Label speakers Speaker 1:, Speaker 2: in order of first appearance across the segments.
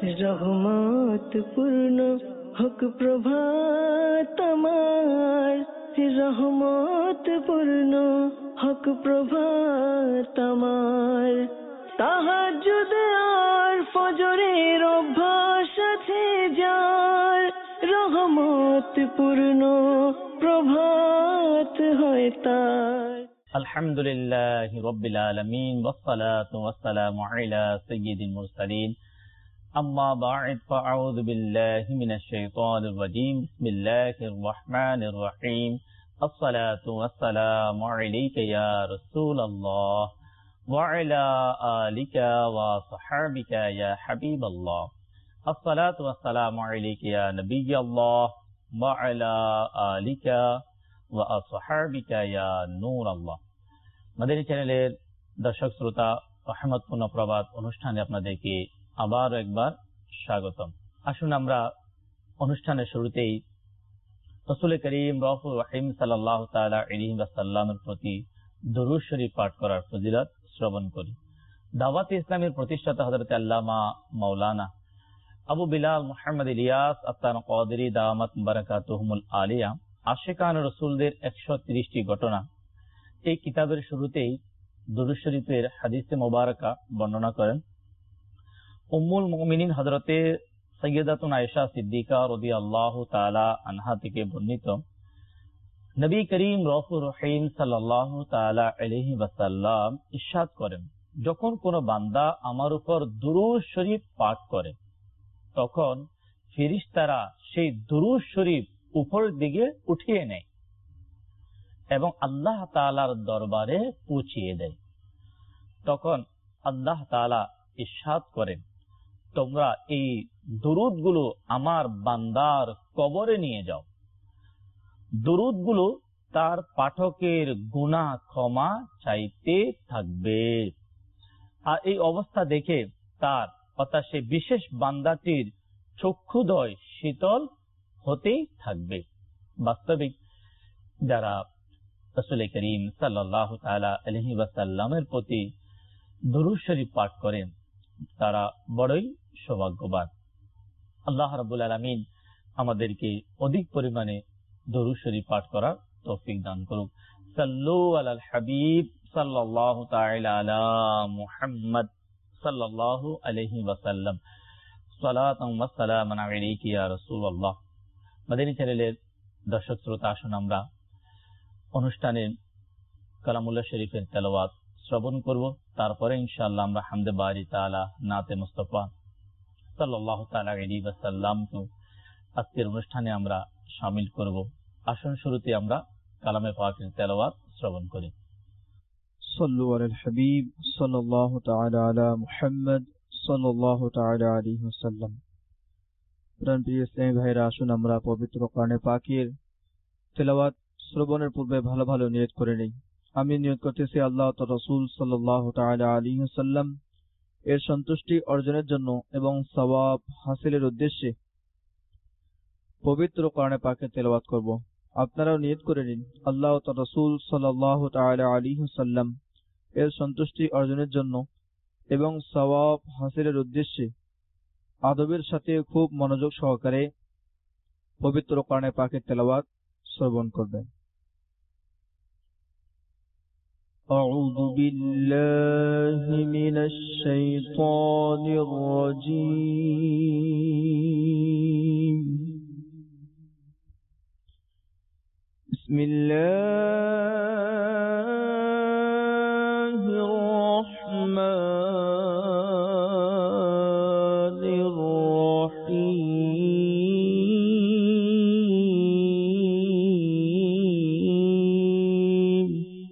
Speaker 1: রহমত পূর্ণ হক প্রভাত আমার, রহমত পূর্ণ হক প্রভাত আমার। তাহাজ্জুদ আর ফজরের অভ্যাস আছে যার, রহমত পূর্ণ প্রভাত হয় তার।
Speaker 2: আলহামদুলিল্লাহি রাব্বিল আলামিন ওয়াসসালাতু ওয়াসসালামু আলা সাইয়্যিদিল মুরসালিন। আম্মা বা'দ, ফাআউযু বিল্লাহি মিনাশ শাইতানির রাজীম। বিসমিল্লাহির রাহমানির রাহিম। আসসালাতু ওয়াসসালামু আলাইকা ইয়া রাসূলুল্লাহ ওয়া আলা আলিকা ওয়া সাহবিকা ইয়া হাবিবাল্লাহ। আসসালাতু ওয়াসসালামু আলাইকা ইয়া নাবিয়াল্লাহ ওয়া আলা আলিকা ওয়া আসহাবিকা ইয়া নূরাল্লাহ। মাদানী চ্যানেলের দর্শক শ্রোতা, রহমতপূর্ণ প্রভাত অনুষ্ঠানে আপনাদেরকে আবার একবার স্বাগতম। আসুন আমরা অনুষ্ঠানের শুরুতেই রাসূল করিম রাউফুর রহিম সাল্লাল্লাহু তাআলা আলাইহি ওয়াসাল্লামের প্রতি দুরূদ শরীফ পাঠ করার ফজিলত শ্রবণ করি। দাওয়াত ইসলামের প্রতিষ্ঠাতা হযরত আল্লামা মাওলানা আবু বিলাল মুহাম্মদ ইলিয়াস আত্তান কাদেরী দামাত বারাকাতুহুমুল আলিয়া আশিকান রাসূলদের 130টি ঘটনা, এই কিতাবের শুরুতেই দুরূদ শরীফের হাদিসে মুবারাকা বর্ণনা করেন। উম্মুল মুমিনিন হযরতে সাইয়্যিদাতুনা আয়েশা সিদ্দিকা রাদিয়াল্লাহু তাআলা আনহা থেকে বর্ণিত, নবী করিম রাউফুর রহিম সাল্লাল্লাহু তাআলা আলাইহি ওয়াসাল্লাম ইরশাদ করেন, যখন কোন বান্দা আমার উপর দুরূদ শরীফ পাঠ করে তখন ফেরেশতারা সেই দুরূদ শরীফ উপরের দিকে উঠিয়ে নেয় এবং আল্লাহ তাআলার দরবারে পৌঁছিয়ে দেয়। তখন আল্লাহ তাআলা ইরশাদ করেন, তোমরা এই দুরূদগুলো আমার বান্দার কবরে নিয়ে যাও। দুরূদগুলো তার পাঠকের গুনাহ ক্ষমা চাইতে থাকবে, আর এই অবস্থা দেখে তার অর্থাৎ সেই বিশেষ বান্দাটির চক্ষুদ্বয় শীতল হতেই থাকবে। বাস্তবিক যারা রাসূল করিম সাল্লাল্লাহু তাআলা আলাইহি ওয়াসাল্লামের প্রতি দুরূদ শরীফ পাঠ করেন তারা বড়ই সৌভাগ্যবান। আল্লাহ রাব্বুল আলামিন আমাদেরকে অধিক পরিমাণে দুরূদ শরীফ পাঠ করার তৌফিক দান করুক। সাল্লু আলাল হাবিব সাল্লাল্লাহু তাআলা আলা মুহাম্মদ সাল্লাল্লাহু আলাইহি ওয়াসাল্লাম। সালাতাম ওয়া সালামান আলাইকা ইয়া রাসূলুল্লাহ। মাদানী চ্যানেলের দর্শক শ্রোতা, আসুন আমরা অনুষ্ঠানের কালামুল্লাহ শরীফের তেলাওয়াত শ্রবণ করব। তারপরে ইনশাআল্লাহ আমরা হামদে বারি তাআলা নাতে মুস্তাফা সাল্লাল্লাহু তাআলা আলাইহি ওয়াসাল্লামকে আজকের অনুষ্ঠানে আমরা শামিল করব। আসুন শুরুতে আমরা কালামে পাকের তেলাওয়াত শ্রবণ করি।
Speaker 3: সাল্লু আলাল হাবিব সাল্লাল্লাহু তাআলা আলা মুহাম্মদ সাল্লাল্লাহু তাআলা আলাইহি ওয়াসাল্লাম। প্রিয় ইসলামী ভাইরা, আসুন আমরা পবিত্র কোরআনে পাকের তেলাওয়াত শ্রবণের পূর্বে ভালো ভালো নিয়ত করে নেই। আমি নিয়ত করতেছি আল্লাহ ও তার রাসূল সাল্লাল্লাহু তাআলা আলাইহি ওয়াসাল্লাম এর সন্তুষ্টি অর্জনের জন্য এবং সওয়াব হাসিলের উদ্দেশ্যে পবিত্র কোরআনে পাকের তেলাওয়াত করব। আপনারাও নিয়ত করে নিন আল্লাহ ও তার রাসূল সাল্লাল্লাহু তাআলা আলাইহি ওয়াসাল্লাম এর সন্তুষ্টি অর্জনের জন্য এবং সওয়াব হাসিলের উদ্দেশ্যে আদবের সাথে খুব মনোযোগ সহকারে পবিত্র কোরআনে পাকের তেলাওয়াত শ্রবণ করবেন। আউযু বিল্লাহি মিনাশ শাইতানির রাজীম। বিসমিল্লাহির রাহমানির রহিম।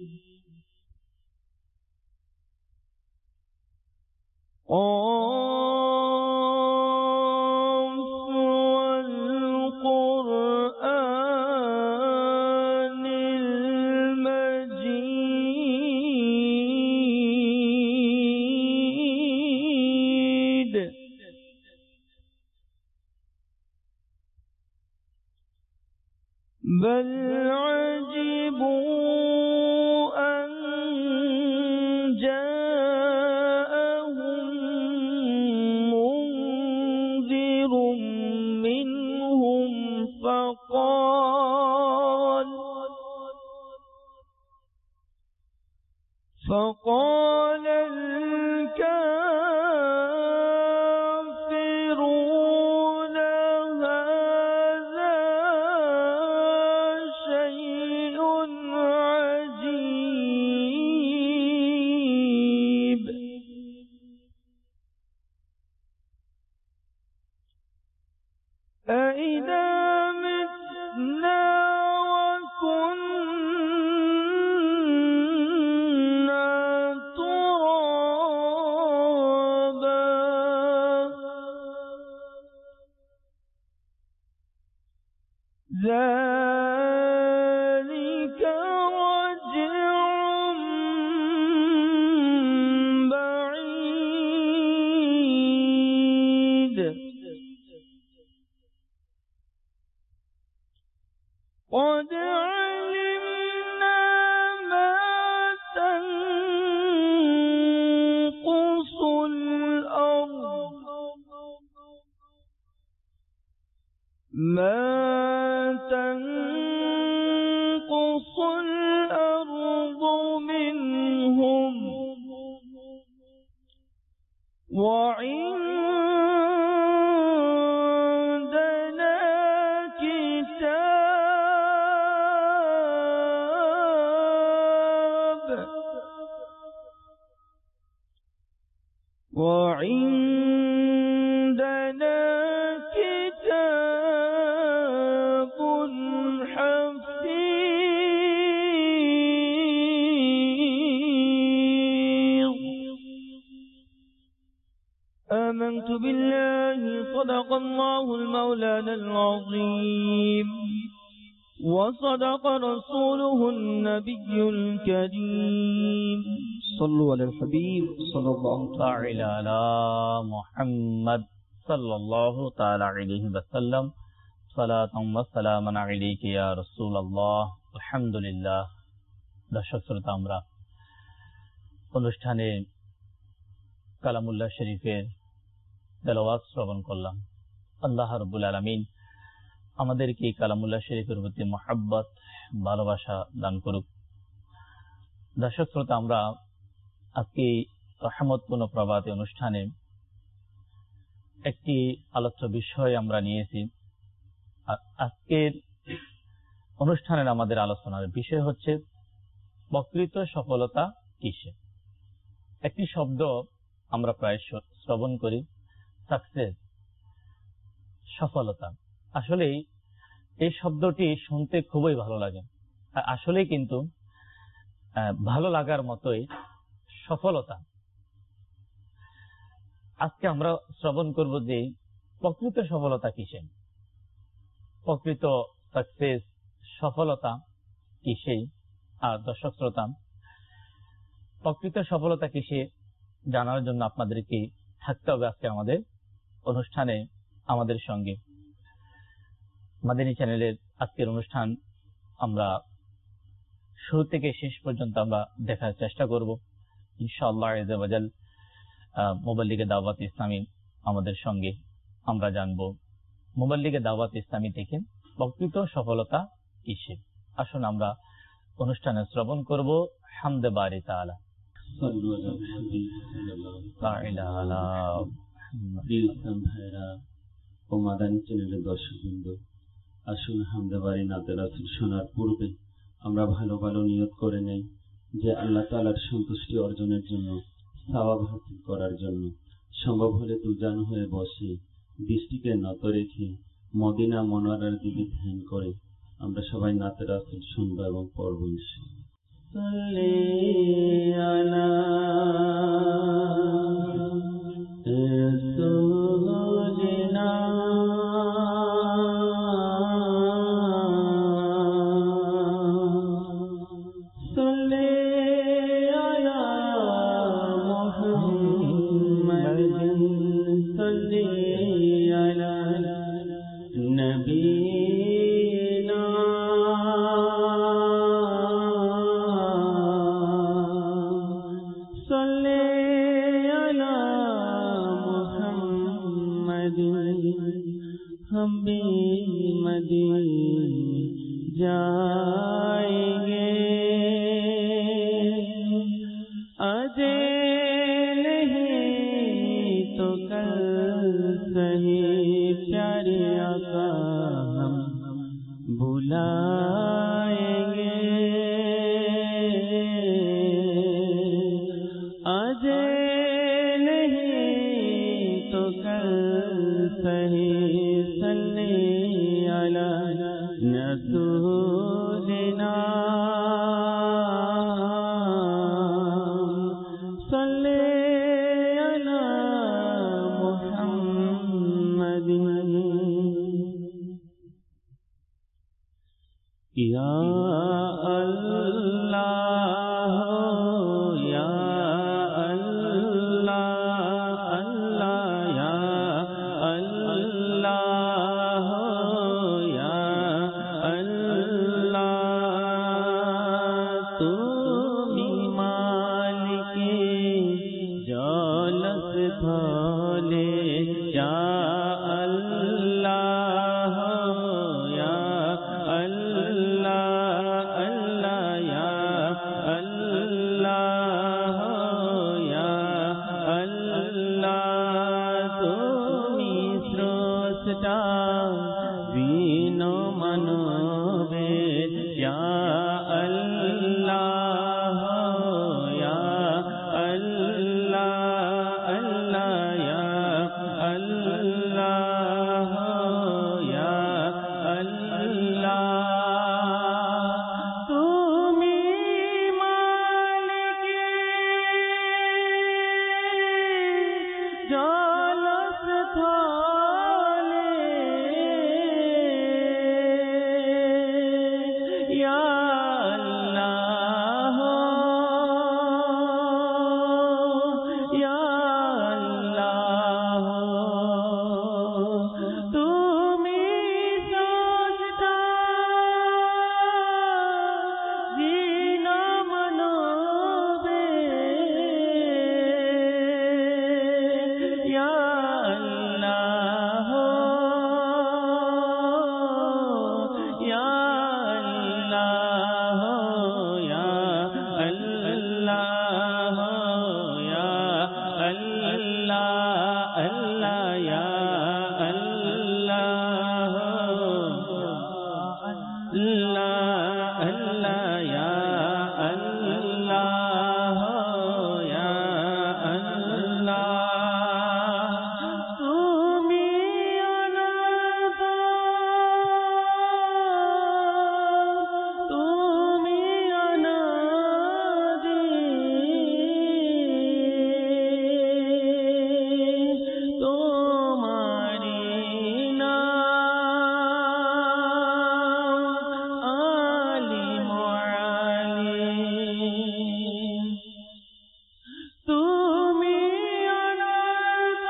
Speaker 3: بل عجبوا أن جاءهم منذر
Speaker 1: أإذا متنا وكنا ترابا ذلك رجع بعيد قد علمنا ما تنقص الأرض منهم وعندنا كتاب حفيظ آمنت بالله صدق الله المولانا العظيم وصدق رسوله النبي الكريم
Speaker 3: صلوا على الحبيب صلى الله
Speaker 2: تعالى على محمد صلى الله تعالى عليه وسلم صلاة والسلام عليك يا رسول الله الحمد لله দর্শক শ্রোতা আমরা অনুষ্ঠানে কালামুল্লাহ শরীফের তেলাওয়াত শ্রবণ করলাম। আল্লাহ রাব্বুল আলামিন আমাদেরকে কালামুল্লাহ শরীফের প্রতি মহব্বত ভালোবাসা দান করুক। দর্শক শ্রোতা আমরা আজকে রহমতপূর্ণ প্রভাতী অনুষ্ঠানে একটি আলোচ্য বিষয় আমরা নিয়েছি। আজকের অনুষ্ঠানের আমাদের আলোচনার বিষয় হচ্ছে প্রকৃত সফলতা কিসে। একটি শব্দ আমরা প্রায় শ্রবণ করি, সাকসেস, সফলতা। আসলে এই শব্দটি শুনতে খুবই ভালো লাগে। আসলে কিন্তু ভালো লাগার মতোই সফলতা। আজকে আমরা শ্রবণ করব যে প্রকৃত সফলতা কিসে, প্রকৃত সাকসেস সফলতা কিসে। আর দর্শক শ্রোতা, প্রকৃত সফলতা কিসে জানার জন্য আপনাদেরকে থাকতে হবে আজকে আমাদের অনুষ্ঠানে আমাদের সঙ্গে। মাদানী চ্যানেলের আজকের অনুষ্ঠান আমরা শুরু থেকে শেষ পর্যন্ত আমরা দেখার চেষ্টা করব ইনশাআল্লাহ আযza ওয়া জাল। মুবাল্লিগে দাওয়াত ইসলামী আমাদের সঙ্গে আমরা জানব মুবাল্লিগে দাওয়াত ইসলামী থেকে প্রকৃত সফলতা কিসে। আসুন আমরা অনুষ্ঠানে শ্রবণ করব হামদে বারি তাআলা।
Speaker 4: ও মাদানী চ্যানেলের দর্শকবৃন্দ, আসুন হামদে বারি নাতে রাসূল শোনার পূর্বে আমরা ভালো ভালো নিয়ত করে নেই যে আল্লাহ তাআলার সন্তুষ্টি অর্জনের জন্য, সওয়াব হাসিল করার জন্য সম্ভব হলে দুজান হয়ে বসে দৃষ্টিকে নত রেখে মদিনা মুনাওয়ারার দিকে ধ্যান করে আমরা সবাই নাতে রাসূল শুনব এবং পড়ব ইনশাআল্লাহ। সাল্লি আলা রাসূলিনা हम भी मदीना जाएंगे, आज नहीं तो कल सही प्यारे आका हम बुलाएंगे, आज नहीं तो कल सही सल्ले या अल्लाह या अल्लाह अल्लाह या अल्लाह या अल्लाह तुमी मालिके जलस थले या अल्लाह या अल्लाह अल्लाह या अल्लाह या अल्लाह तुमी स्रष्टा दीन मानवेर या अल्लाह या अल्लाह अल्लाह या अल्लाह या अल्लाह तुमी मालिके जलस थले या अल्लाह या अल्लाह तुमी सजदा जीन मनोबे या अल्लाह या अल्लाह या अल्लाह या अल्लाह अल्लाह या अल्लाह अल्लाह अल्लाह या अल्लाह या अल्लाह तुमी अनाथ तुमी अनादि तुम्हारी नाम आलिम आलिम तुमी अनाथ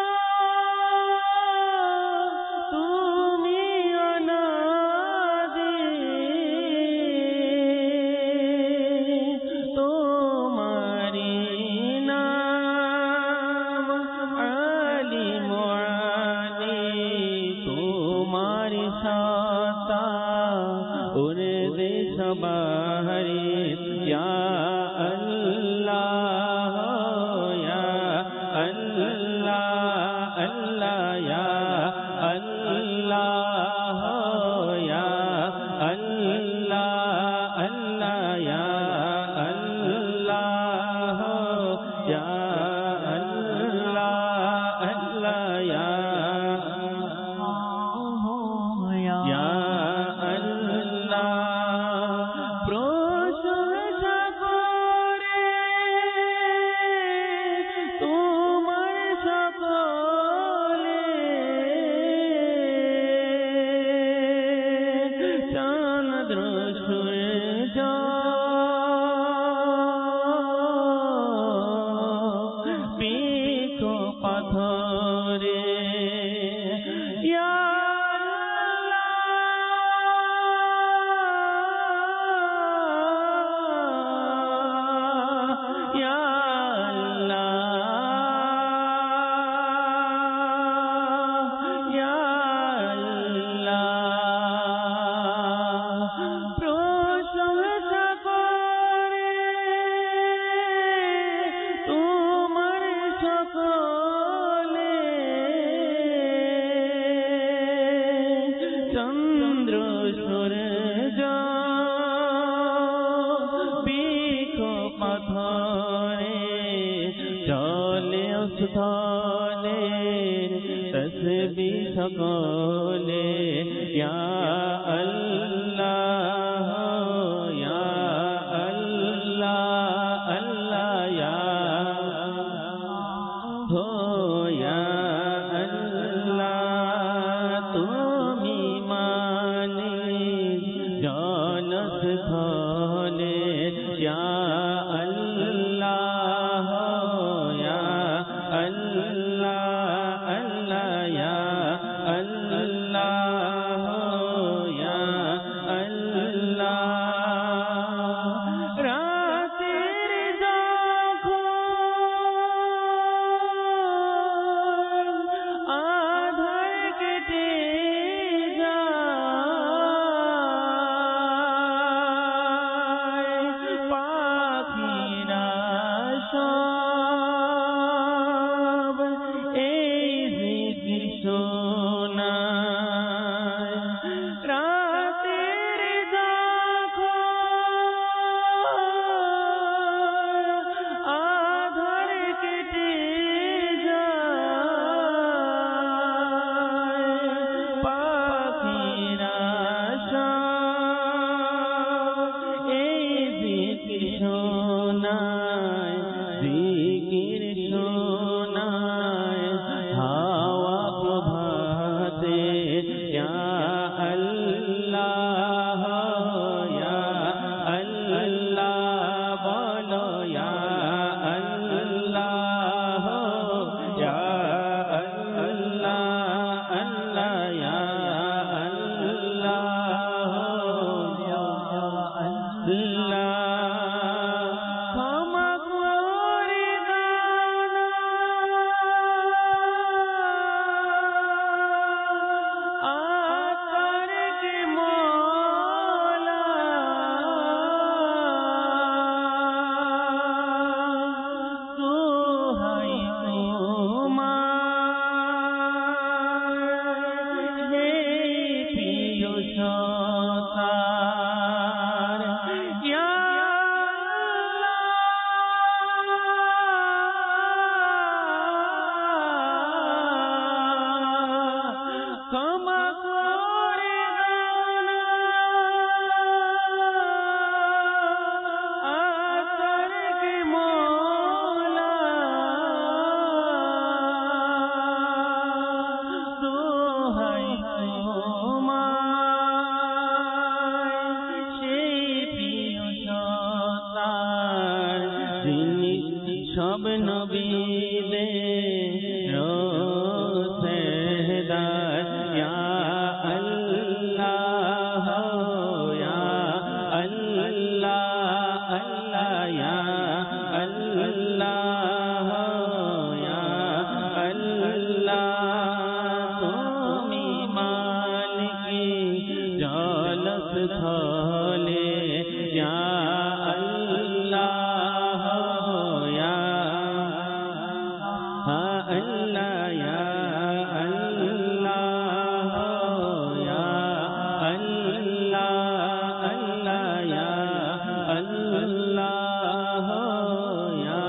Speaker 4: तुमी अनादि तुम्हारी नाम आलिम आलिम तुम्हारी सत्ता उर्दे सबाहरी या अल्लाह या अल्लाह अल्लाह या अल्लाह या अल्लाह अल्लाह या अल्लाह या अल्लाह अल्लाह या या अल्लाह प्रशंसा करे তোমার সকলে চন্দ্র সূর্য বৃক্ষ পাথরে ইয়া আল্লাহ ইয়া আল্লাহ ইয়া আল্লাহ প্রশংসা করে তোমার সকলে চন্দ্র সূর্য বৃক্ষ পাথরে জলে স্থলে তসবি সকলে ইয়া আল্লাহ ইয়া আল্লাহ আল্লাহ ইয়া हो या अल्लाह তুমি মালিক
Speaker 1: শোনায় রাতের যখন আধার কেটে যায় পাখিরা সব এই জিকির শোনায় জিকির শোনায় হাওয়া প্রভাতে ইয়া আল্লাহ ইয়া আল্লাহ বলো ইয়া আল্লাহ ইয়া আল্লাহ আল্লাহ ইয়া আল্লাহ ইয়া আল্লাহ ক্ষমা করে দাও না আতারকে মওলা দোহাই তোমার হে প্রিয় সত্তার ইয়া আল্লাহ ক্ষমা করে দাও না আতারকে মওলা দোহাই তোমার সেই প্রিয় সত্তার যিনি সব নবীদের রোসেদার ইয়া আল্লাহ ইয়া আল্লাহ আল্লাহ ইয়া আল্লাহ ইয়া আল্লাহ তুমি মালিকি জলত থলে ইয়া আল্লাহ ইয়া আল্লাহ ইয়া আল্লাহ ইয়া আল্লাহ আল্লাহ ইয়া আল্লাহ ইয়া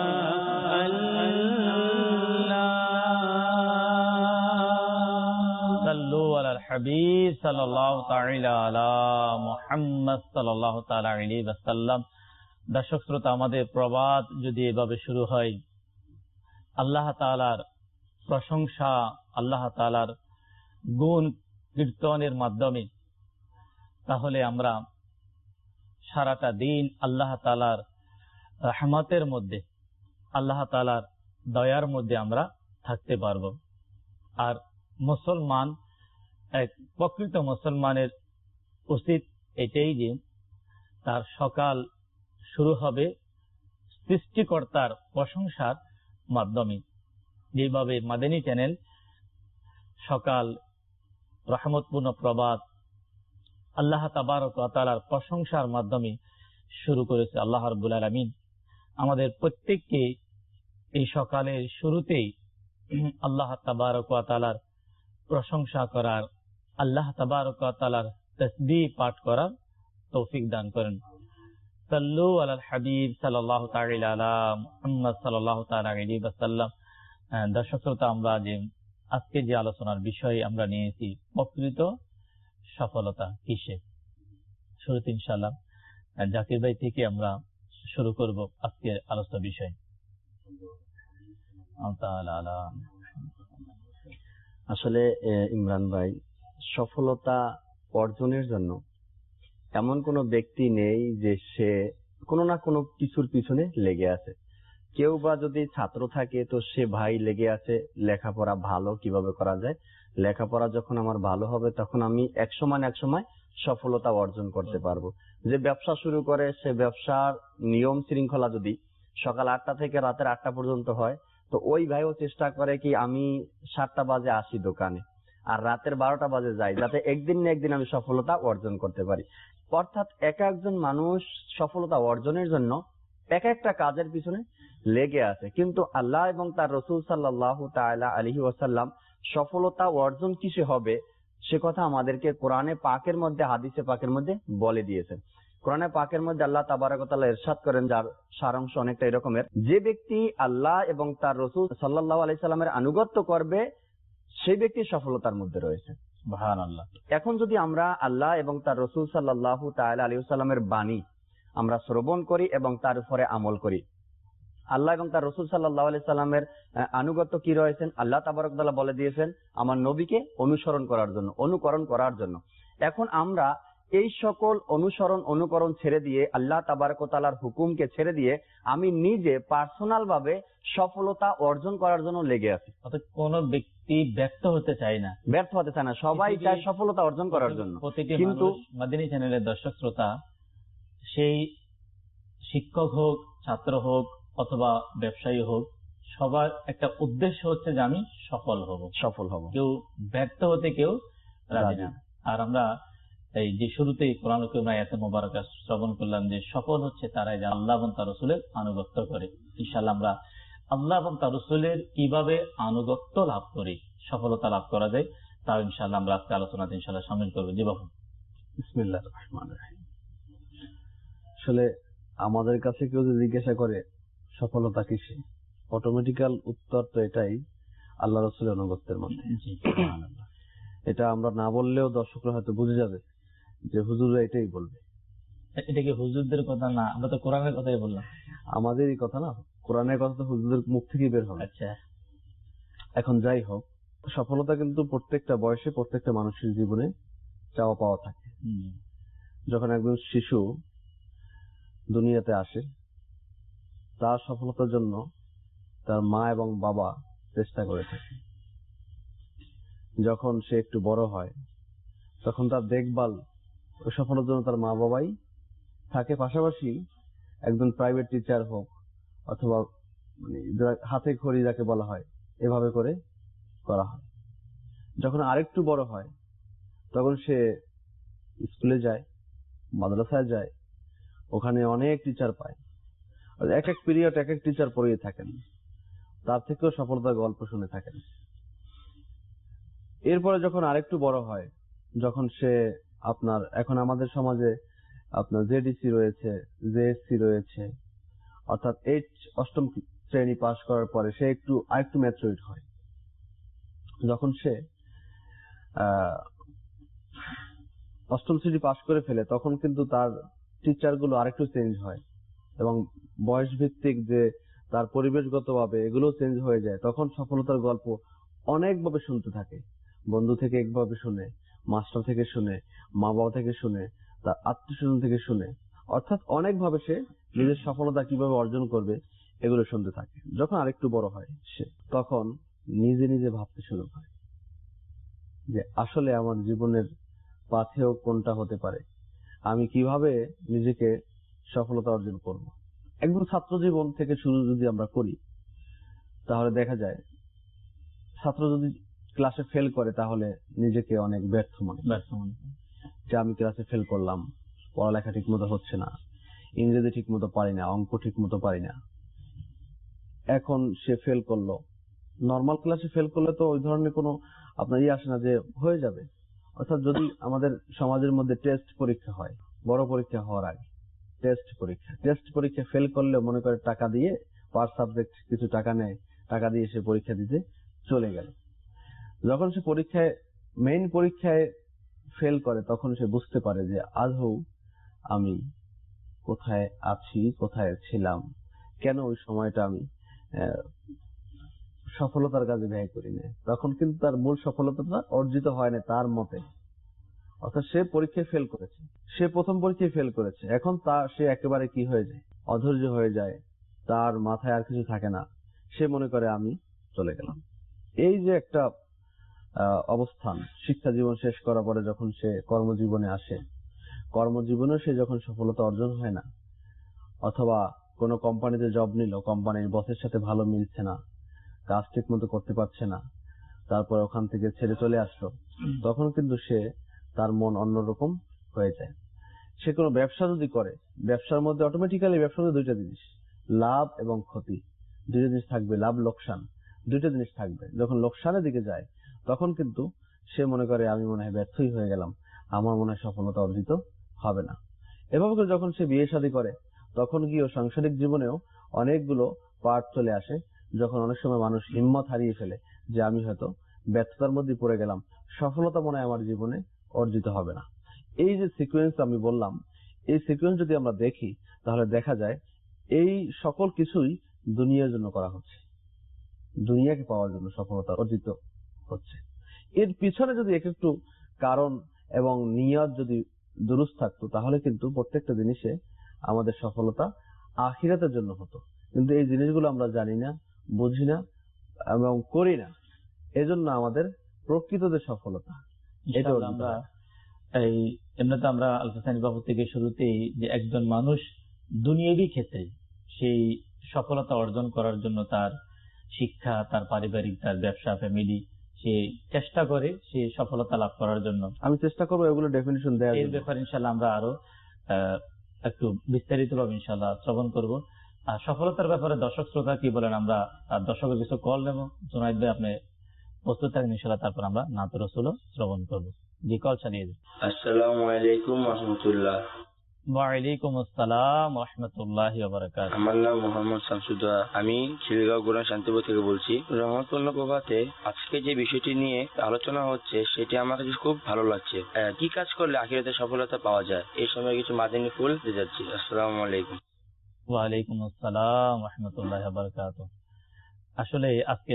Speaker 1: আল্লাহ
Speaker 2: সাল্লু আলাল হাবিব সাল্লাল্লাহু তাআলা আলা মুহাম্মদ সাল্লাল্লাহু তাআলা আলাইহি ওয়াসাল্লাম। দর্শক শ্রোতা, আমাদের প্রবাদ যদি এভাবে শুরু হয় আল্লাহ তাআলার প্রশংসা, আল্লাহ তাআলার গুণ কীর্তনের মাধ্যমে, তাহলে আমরা সারাটা দিন আল্লাহ তাআলার রহমতের মধ্যে, আল্লাহ তাআলার দয়ার মধ্যে আমরা থাকতে পারব। আর মুসলমান, এক প্রকৃত মুসলমানের উচিত এটাই যে তার সকাল শুরু হবে সৃষ্টিকর্তার প্রশংসার মাধ্যমে। যেভাবে মাদানী চ্যানেল সকাল রহমতপূর্ণ প্রবাদ আল্লাহ তাবারক ওয়া তাআলার প্রশংসার মাধ্যমে শুরু করেছে। আল্লাহ রাব্বুল আলামিন আমাদের প্রত্যেককে এই সকালের শুরুতেই আল্লাহ তাবারক ওয়া তাআলার প্রশংসা করার, আল্লাহ তাবারক ওয়া তাআলার তাসবিহ পাঠ করার তৌফিক দান করেন। সাল্লু আলাল হাবিব সাল্লাল্লাহু তাআলা আলা মুহাম্মদ সাল্লাল্লাহু তাআলা আলাইহি ওয়াসাল্লাম। দর্শক শ্রোতা, আমরা যে আজকে যে আলোচনার বিষয় আমরা নিয়েছি প্রকৃত সফলতা কিসে, শুরুতে ইনশাআল্লাহ জাকির ভাই থেকে আমরা শুরু করব আজকের আলোচনা বিষয়।
Speaker 5: আসলে ইমরান ভাই, সফলতা অর্জনের জন্য এমন কোনো ব্যক্তি নেই যে সে কোনো না কোনো কিছুর পিছনে লেগে আছে। কেউ বা যদি ছাত্র থাকে তো সে ভাই লেগে আছে লেখাপড়া ভালো কিভাবে করা যায়, লেখাপড়া যখন আমার ভালো হবে তখন আমি এক সময় সফলতা অর্জন করতে পারবো। যে ব্যবসা শুরু করে সে ব্যবসার নিয়ম শৃঙ্খলা যদি সকাল 8টা থেকে রাতের 8টা পর্যন্ত হয়, তো ওই ভাইও চেষ্টা করে কি আমি 7টা বাজে আসি দোকানে আর রাতের 12টা বাজে যাই, যাতে একদিন না একদিন আমি সফলতা অর্জন করতে পারি। অর্থাৎ এক একজন মানুষ সফলতা অর্জনের জন্য এক একটা কাজের পিছনে লেগে আছে, কিন্তু আল্লাহ এবং তার রাসূল সাল্লাল্লাহু তাআলা আলাইহি ওয়াসাল্লাম সফলতা অর্জন কিসে হবে সে কথা আমাদেরকে কোরআনে পাকের মধ্যে, হাদিসে পাকের মধ্যে বলে দিয়েছেন। কোরআনে পাকের মধ্যে আল্লাহ তাবারক ওয়া তাআলা ইরশাদ করেন, যার সারাংশ অনেকটা এরকমের, যে ব্যক্তি আল্লাহ এবং তার রাসূল সাল্লাল্লাহু আলাইহি সাল্লামের আনুগত্য করবে সেই ব্যক্তি সফলতার মধ্যে রয়েছে।
Speaker 2: সুবহানাল্লাহ।
Speaker 5: এখন যদি আমরা আল্লাহ এবং তার রাসূল সাল্লাল্লাহু তাআলা আলাইহি ওয়াসাল্লামের বাণী আমরা শ্রবণ করি এবং তার উপরে আমল করি, আল্লাহ এবং তার রাসূল সাল্লাল্লাহু আলাইহি সাল্লামের আনুগত্য কি রয়েছেন, আল্লাহ তাবারক ওয়া তাআলা বলে দিয়েছেন আমার নবীকে অনুসরণ করার জন্য, অনুকরণ করার জন্য। এখন আমরা এই সকল অনুকরণ ছেড়ে দিয়ে, আল্লাহ তাবারক ওয়া তাআলার হুকুমকে ছেড়ে দিয়ে আমি নিজে পার্সোনাল ভাবে সফলতা অর্জন করার জন্য লেগে আছি।
Speaker 2: অর্থাৎ কোন ব্যক্তি ব্যর্থ হতে চায় না,
Speaker 5: সবাই চায় সফলতা অর্জন করার জন্য।
Speaker 2: কিন্তু মাদানী চ্যানেলের দর্শক শ্রোতা, সেই শিক্ষক হোক, ছাত্র হোক অথবা ব্যবসায়ী হোক, সবার একটা উদ্দেশ্য হচ্ছে যে আমি সফল হব। কেউ ব্যর্থ হতে কেউ রাজি না। আর আমরা এই যে শুরুতেই কোরআন কারীমের আয়াতে মোবারকা শ্রবণ করলাম যে সফল হচ্ছে তারাই যে আল্লাহ এবং তার রাসূলের আনুগত্য করে। ইনশাআল্লাহ আমরা আল্লাহ এবং তার রাসূলের কিভাবে আনুগত্য লাভ করি, সফলতা লাভ করা যায়, তাও ইনশাআল্লাহ আমরা আজকে আলোচনাতে ইনশাআল্লাহ শামিল করব। জি বাবা।
Speaker 4: বিসমিল্লাহির রহমানির রহিম। আসলে আমাদের কাছে কেউ যদি জিজ্ঞাসা করে সফলতা কিসে, অটোমেটিক্যাল উত্তর তো এটাই, আল্লাহ রাসূলের আনুগত্যের মধ্যে। এটা আমরা না বললেও দর্শকরা হয়তো বুঝে যাবে যে হুজুররা এটাই বলবে।
Speaker 2: এটা কি হুজুরদের কথা না, আমরা তো কোরআনের কথাই বললাম।
Speaker 4: আমাদেরই কথা না, কোরআনের কথা তো হুজুরদের মুখ থেকেই বের হবে।
Speaker 2: আচ্ছা,
Speaker 4: এখন যাই হোক, সফলতা কিন্তু প্রত্যেকটা বয়সে প্রত্যেকটা মানুষের জীবনে চাওয়া পাওয়া থাকে। যখন একজন শিশু দুনিয়াতে আসে, তার সফলতার জন্য তার মা এবং বাবা চেষ্টা করে থাকে। যখন সে একটু বড় হয় তখন তার দেখভাল ও সফলতার জন্য তার মা বাবাই থাকে, পাশাপাশি একজন প্রাইভেট টিচার হোক অথবা হাতে খড়ি যাকে বলা হয়, এভাবে করে করা হয়। যখন আরেকটু বড় হয় তখন সে স্কুলে যায়, মাদ্রাসায় যায়, ওখানে অনেক টিচার পায়, এক এক পিরিয়ড এক এক টিচার পড়িয়ে থাকেন, তার থেকেও সফলতার গল্প শুনে থাকেন। এরপরে যখন আরেকটু বড় হয়, যখন সে এখন আমাদের সমাজে জেডিসি রয়েছে, জেএসসি রয়েছে, অর্থাৎ অষ্টম শ্রেণী পাশ করার পরে সে আরেকটু ম্যাচুরিট হয়। যখন সে অষ্টম শ্রেণী পাশ করে ফেলে তখন কিন্তু তার টিচার গুলো আরেকটু চেঞ্জ হয় এবং বয়স ভিত্তিক যে তার পরিবেশগত ভাবে এগুলো চেঞ্জ হয়ে যায়। তখন সফলতার গল্প অনেকভাবে শুনতে থাকে, বন্ধু থেকে একভাবে শুনে, মাস্টার থেকে শুনে, মা বাবা থেকে শুনে, তার আত্মীয়স্বজন থেকে শুনে, অর্থাৎ অনেকভাবে সে নিজের সফলতা কিভাবে অর্জন করবে এগুলো শুনতে থাকে। যখন আরেকটু বড় হয় সে তখন নিজে নিজে ভাবতে শুরু করে যে আসলে আমার জীবনের পাথেয় কোনটা হতে পারে, আমি কিভাবে নিজেকে সফলতা অর্জন করব। একদম ছাত্র জীবন থেকে শুরু যদি আমরা করি তাহলে দেখা যায় ছাত্র যদি ক্লাসে ফেল করে তাহলে নিজেকে অনেক ব্যর্থ মনে যে আমি ক্লাসে ফেল করলাম, পড়ালেখা ঠিক মতো হচ্ছে না, ইংরেজি ঠিক মতো পারি না, অঙ্ক ঠিক মতো পারি না। এখন সে ফেল করলো, নর্মাল ক্লাসে ফেল করলে তো ওই ধরনের কোনো আপনার আসে না যে হয়ে যাবে। অর্থাৎ যদি আমাদের সমাজের মধ্যে টেস্ট পরীক্ষা হয়, বড় পরীক্ষা হওয়ার আগে টেস্ট পরীক্ষা ফেল করলে মনে করে টাকা দিয়ে পার সাবজেক্ট কিছু টাকা নেয়, টাকা দিয়ে সে পরীক্ষা দিতে চলে গেল। যখন সে মেইন পরীক্ষায় ফেল করে তখন সে বুঝতে পারে যে আদৌ আমি কোথায় আছি, কোথায় ছিলাম, কেন ওই সময়টা আমি সফলতার কাজে ব্যয় করি না। তখন কিন্তু তার মূল সফলতাটা অর্জিত হয় না তার মতে। অর্থাৎ সে পরীক্ষায় ফেল করেছে, সে প্রথম পরীক্ষায় ফেল করেছে, এখন সে একেবারে কি হয়ে যায়, অধৈর্য হয়ে যায়, তার মাথায় আর কিছু থাকে না, সে মনে করে আমি চলে গেলাম। এই যে একটা অবস্থান, শিক্ষা জীবন শেষ করার পরে যখন সে কর্মজীবনে আসে, কর্মজীবনে সে যখন সফলতা অর্জন হয় না, অথবা কোনো কোম্পানিতে জব নিল, কোম্পানির বসের সাথে ভালো মিলছে না, কাজ ঠিক মতো করতে পারছে না, তারপর ওখান থেকে ছেড়ে চলে আসলো, তখন কিন্তু তার মন অন্যরকম হয়ে যায়। সে কোনো ব্যবসা যদি করে, ব্যবসার মধ্যে অটোমেটিক্যালি ব্যবসার মধ্যে দুইটা জিনিস, লাভ এবং ক্ষতি, দুইটা জিনিস থাকবে, লাভ লোকসান দুইটা জিনিস থাকবে। যখন লোকসানের দিকে যায়
Speaker 5: তখন কিন্তু সে মনে করে আমি মনে হয় ব্যর্থই হয়ে গেলাম, আমার মনে হয় সফলতা অর্জিত হবে না। এভাবে করে যখন সে বিয়ে শাদী করে তখন গিয়ে সাংসারিক জীবনেও অনেকগুলো পার্ট চলে আসে, যখন অনেক সময় মানুষ হিম্মত হারিয়ে ফেলে যে আমি হয়তো ব্যর্থতার মধ্যে পড়ে গেলাম, সফলতা মনে হয় আমার জীবনে অর্জিত হবে না। এই যে সিকোয়েন্স আমি বললাম, এই সিকোয়েন্স যদি আমরা দেখি তাহলে দেখা যায় এই সকল কিছুই দুনিয়ার জন্য করা হচ্ছে, দুনিয়াকে পাওয়ার জন্য সফলতা অর্জিত হচ্ছে। এর পিছনে যদি একটু কারণ এবং নিয়ত যদি দুরুস্ত থাকতো তাহলে কিন্তু প্রত্যেকটা জিনিসে আমাদের সফলতা আখিরাতের জন্য হতো। কিন্তু এই জিনিসগুলো আমরা জানি না, বুঝি না এবং করি না, এজন্য আমাদের প্রকৃত যে সফলতা এটা
Speaker 2: আমরা এই এমনিতে আমরা আল-হাসানী বাবু থেকে শুরুতেই যে একজন মানুষ দুনিয়াবি ক্ষেত্রে সেই সফলতা অর্জন করার জন্য তার শিক্ষা, তার পারিবারিক, তার ব্যবসা, ফ্যামিলি, সে চেষ্টা করে সে সফলতা লাভ করার জন্য।
Speaker 5: আমি চেষ্টা করবো এগুলো ডেফিনিশন দেওয়ার।
Speaker 2: এর ব্যাপারে ইনশাল্লাহ আমরা আরো একটু বিস্তারিত ভাবে ইনশাল্লাহ শ্রবণ করব। আর সফলতার ব্যাপারে দর্শক শ্রোতা কি বলেন আমরা দর্শকের কিছু কল নেব। জুনাইদ ভাই আপনি প্রস্তুত থাকেন ইনশাল্লাহ, তারপর আমরা নাত রাসূলও শ্রবণ করব। জি, কল চালিয়ে দিন।
Speaker 6: আসসালামু আলাইকুম ওয়া রাহমাতুল্লাহ।
Speaker 2: ওয়ালাইকুম আসসালাম ওয়া রাহমাতুল্লাহি ওয়া বারাকাতুহু।
Speaker 6: আমার নাম মোহাম্মদ শামসুদ্দোহা, আমি খিলগাঁও গোরান শান্তিপুর থেকে বলছি। রহমতুল্লাহ প্রভাতে আজকে যে বিষয়টি নিয়ে আলোচনা হচ্ছে সেটি আমার কাছে খুব ভালো লাগছে। কি কাজ করলে আখিরাতে সফলতা পাওয়া যায়, এই সময় কিছু মাদানী ফুল দিয়ে যাচ্ছি। আসসালামু আলাইকুম।
Speaker 2: ওয়ালাইকুম আসসালাম ওয়া রাহমাতুল্লাহি ওয়া বারাকাতুহু। আসলে আজকে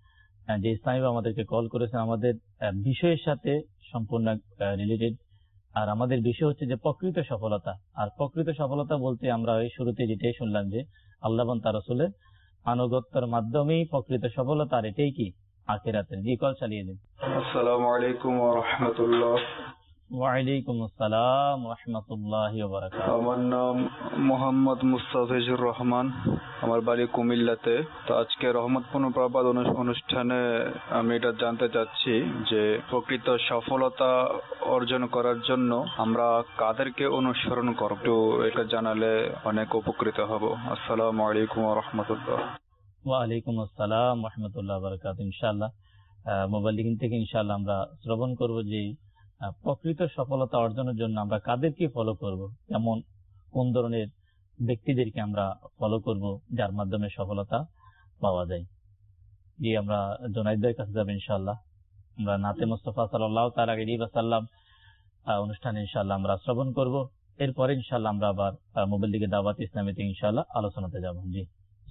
Speaker 2: যে ইসলামী আমাদেরকে কল করেছেন আমাদের বিষয়ের সাথে সম্পূর্ণ রিলেটেড। আর আমাদের বিষয় হচ্ছে যে প্রকৃত সফলতা। আর প্রকৃত সফলতা বলতে আমরা ওই শুরুতে যেটাই শুনলাম যে আল্লাহ এবং তার রাসূলের আনুগত্যের মাধ্যমেই প্রকৃত সফলতা। আর এটাই কি আখিরাতের। জি, কল চালিয়ে দিন।
Speaker 7: আসসালামু আলাইকুম ওয়া রাহমাতুল্লাহ।
Speaker 2: ওয়ালাইকুম আসসালাম ওয়া রাহমাতুল্লাহি ওয়া বারাকাতুহু।
Speaker 7: আমার নাম মোহাম্মদ মুস্তাফিজুর রহমান, আমার বাড়ি কুমিল্লাতে। তো আজকে রহমতপূর্ণ প্রবাদ অনুষ্ঠানে আমি এটা জানতে চাচ্ছি যে প্রকৃত সফলতা অর্জন করার জন্য আমরা কাদেরকে অনুসরণ করব, একটু এটা জানালে অনেক উপকৃত হব। আসসালামু আলাইকুম ওয়া রাহমাতুল্লাহ।
Speaker 2: ওয়ালাইকুম আসসালাম ওয়া রাহমাতুল্লাহি ওয়া বারাকাতুহু। ইনশাআল্লাহ মোবাইল থেকে ইনশাআল্লাহ আমরা শ্রবণ করব যে প্রকৃত সফলতা অর্জনের জন্য আমরা কাদেরকে ফলো করব, যেমন কোন ধরনের ব্যক্তিদেরকে আমরা ফলো করব যার মাধ্যমে সফলতা পাওয়া যায়। জি, আমরা জুনাইদ ভাইয়ের কাছে যাবো ইনশাআল্লাহ। আমরা নাতে মুস্তাফা সাল্লাল্লাহু তাআলা আলাইহি ওয়াসাল্লাম অনুষ্ঠানে ইনশাআল্লাহ আমরা শ্রবণ করব। এরপরে ইনশাআল্লাহ আমরা আবার মোবাইল দিকে দাওয়াত ইসলামীতে ইনশাআল্লাহ আলোচনাতে যাব। জি,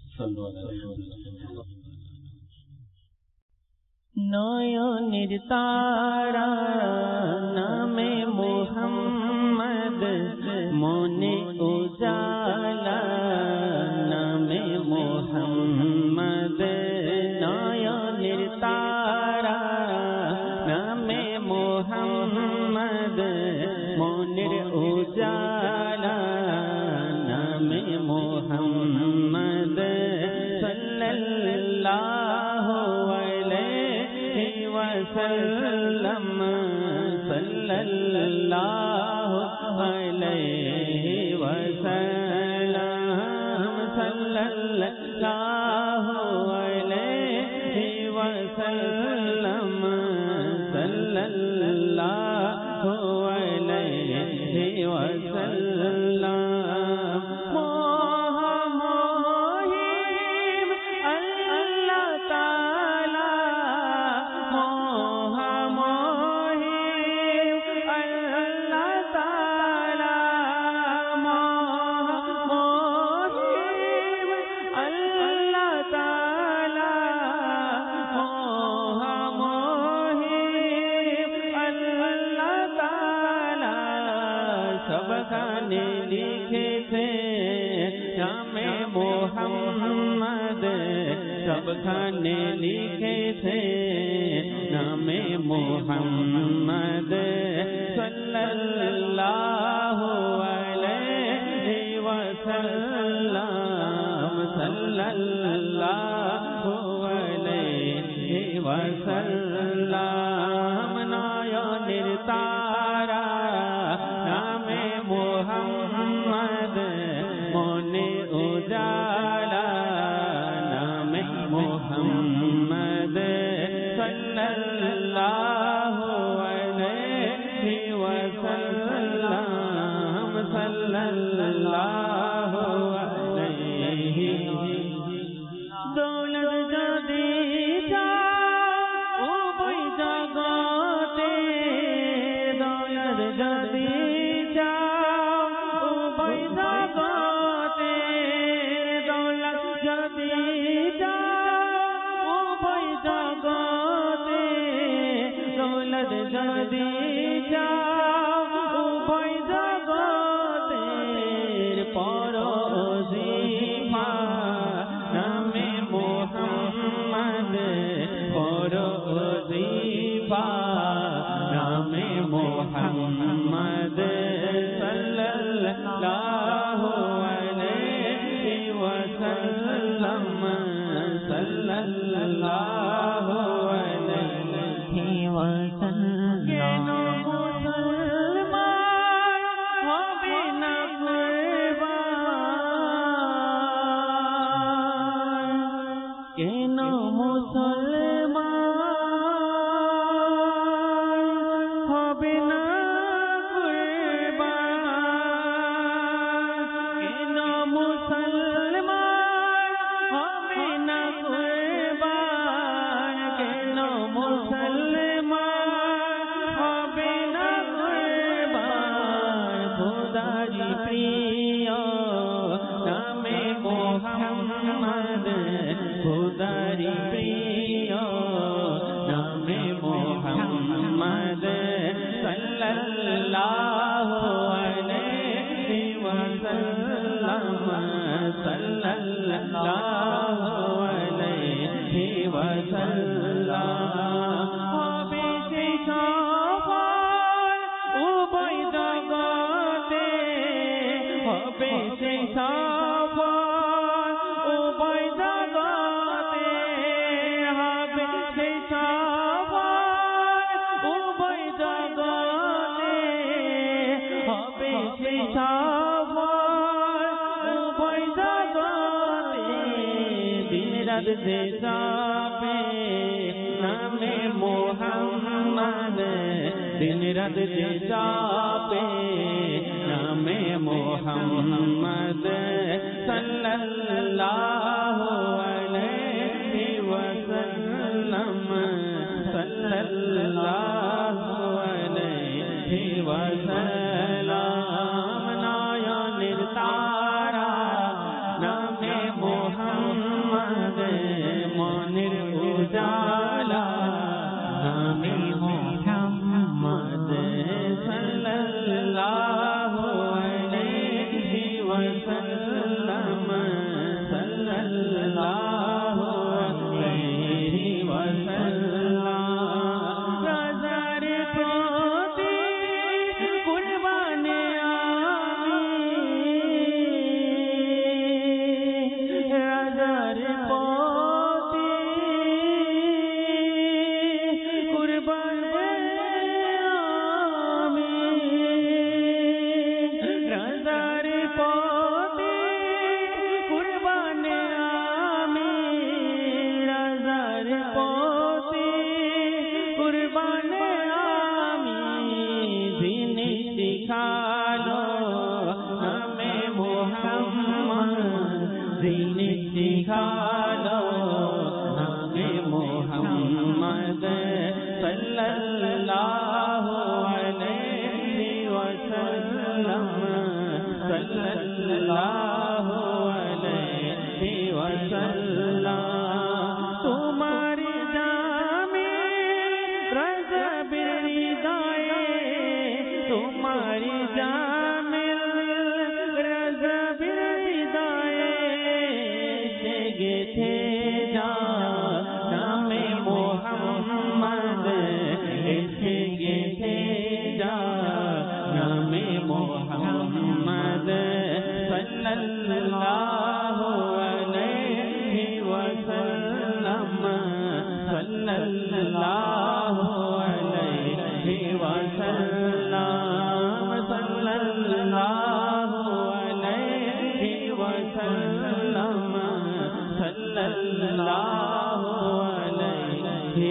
Speaker 1: নয়নের তারা নামে মোহাম্মদ, মনে উজালা নামে মোহাম্মদ। নয়নের তারা নামে মোহাম্মদ, মনের উজালা নামে মোহাম্মদ। সাল্লাল্লাহু আলাইহি ওয়াসাল্লাম, সাল্লাল্লাহু আলাইহি ওয়াসাল্লাম, সাল্লাল্লাহু আলাইহি ওয়াসাল্লাম, সাল্লাল্লাহু আলাইহি ওয়াসাল্লাম। सबखाने लिखे थे नामे मोहम्मद, सबखाने लिखे थे नामे मोहम्मद। सल्लल्लाहु अलैहि वसल्लम, सल्लल्लाहु अलैहि वसल्लम। नयনের তারা নামে মোহাম্মদ, মনে উজালা নামে মোহাম্মদ। সাল্লাল্লাহু যদি যাও উভয় জগতের পরজিফা নামে মোহাম্মদ পরজিফা নামে মোহাম্মদ সাল্লাল্লাহু আলাইহি ওয়াসাল্লাম সাল্লাল্লাহু আলাইহি ওয়াসাল্লাম কেন মুসলমান হবে না কুরবান কেন মুসলমান হবে না কুরবান কেন মুসলমান হবে না কুরবান কেন মুসলমান হবে না কুরবান খোদারি প্রিয় নামে মোহাম্মদ খোদারি প্রিয় নামে মোহাম্মদ সাল্লাল্লাহু আলাইহি ওয়াসাল্লাম সাল্লাল্লাহু আলাইহি ওয়াসাল্লাম হবে সেই সফল উভয় জগতে হবে সেই সফল উভয় জগতে হবে সেই সফল উভয় জগতে হবে সেই সফল উভয় জগতে দিন রাত যে যাবে নামে মোহাম্মদ দিন রাত যে যাবে নামে মোহাম্মদ সাল্লাল্লাহু আলাইহি ওয়াসাল্লাম সাল্লাল্লাহু আলাইহি ওয়াসাল্লাম নয়নের তারা নামে মোহাম্মদ মনের উজালা নামে মোহাম্মদ সাল্লাল্লাহু আলাইহি ওয়াসাল্লাম সাল্লাল্লাহু আলাইহি ওয়াসাল্লাম রাজার প্রতি কুরবানে আমি রাজার প্রতি কুরবানে আমি রাজার প্রতি কুরবানে আমি রাজার প্রতি কুরবানে আমি যিনি শিখালো নামে মোহাম্মদ যিনি শিখালো নামে মোহাম্মদ সাল্লাল্লাহু আলাইহি ওয়াসাল্লাম সাল্লাল্লাহু আলাইহি ওয়াসাল্লাম তোমার জামে রজবের হৃদয়ে তোমার জামিল রজবের হৃদয়ে সে গেথে যা নামে মোহাম্মদ এসে গেথে যা নামে মোহাম্মদ সাল্লাল্লাহু আলাইহি ওয়াসাল্লাম সাল্লাল্লাহু আলাইহি ওয়াসাল্লাম সাল্লাল্লাহু আলাইহি ওয়াসাল্লাম সাল্লাল্লাহু আলাইহি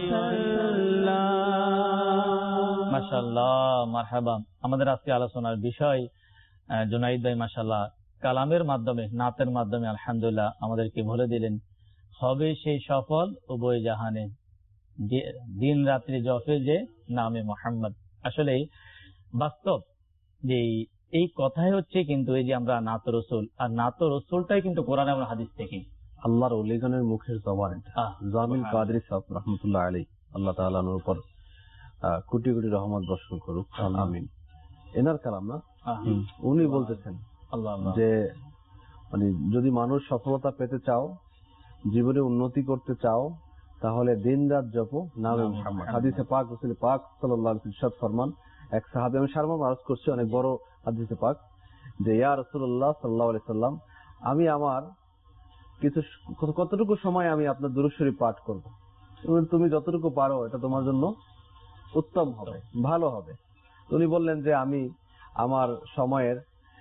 Speaker 1: ওয়াসাল্লাম
Speaker 2: মাশাআল্লাহ মারহাবা। আমাদের আজকে আলোচনার বিষয় জুনাইদ ভাই মাশাআল্লাহ কালামের মাধ্যমে নাতের মাধ্যমে আলহামদুলিল্লাহ আমাদেরকে বলে দিলেন হবে সেই সফল উভয় জাহানে দিন রাত্রি জপে যে নামে মোহাম্মদ। আসলে বাস্তব যে এই কথাই হচ্ছে কিন্তু এই যে আমরা নাত রসুল আর নাত রসুলটাই কিন্তু কোরআন এবং হাদিস থেকে
Speaker 5: আল্লাহর ওলিগণের মুখের জবান জামিল কাদরি সাহেব রহমতুল্লাহ আলাইহি আল্লাহ তাআলার উপর কোটি কোটি রহমত বর্ষণ করুক, আমিন। এনার কালাম না, উনি বলতেছেন যে মানে যদি মানুষ সফলতা পেতে চাও, জীবনে উন্নতি করতে চাও, তাহলে দিন রাত জপো নামে মুহাম্মদ। হাদিসে পাক রাসূল পাক সাল্লাল্লাহু আলাইহি ওয়াসাল্লাম ফরমান, এক সাহাবী, আমি সারমর্ম আরজ করছি, অনেক বড় হাদিসে পাক, যে ইয়া রাসূলুল্লাহ সাল্লাল্লাহু আলাইহি ওয়াসাল্লাম, আমি আমার কতটুকু সময় আমি আপনার দুরূদ শরীফ পাঠ করব? তুমি যতটুকু পারো এটা তোমার জন্য উত্তম হবে, ভালো হবে। উনি বললেন যে আমি আমার সময়ের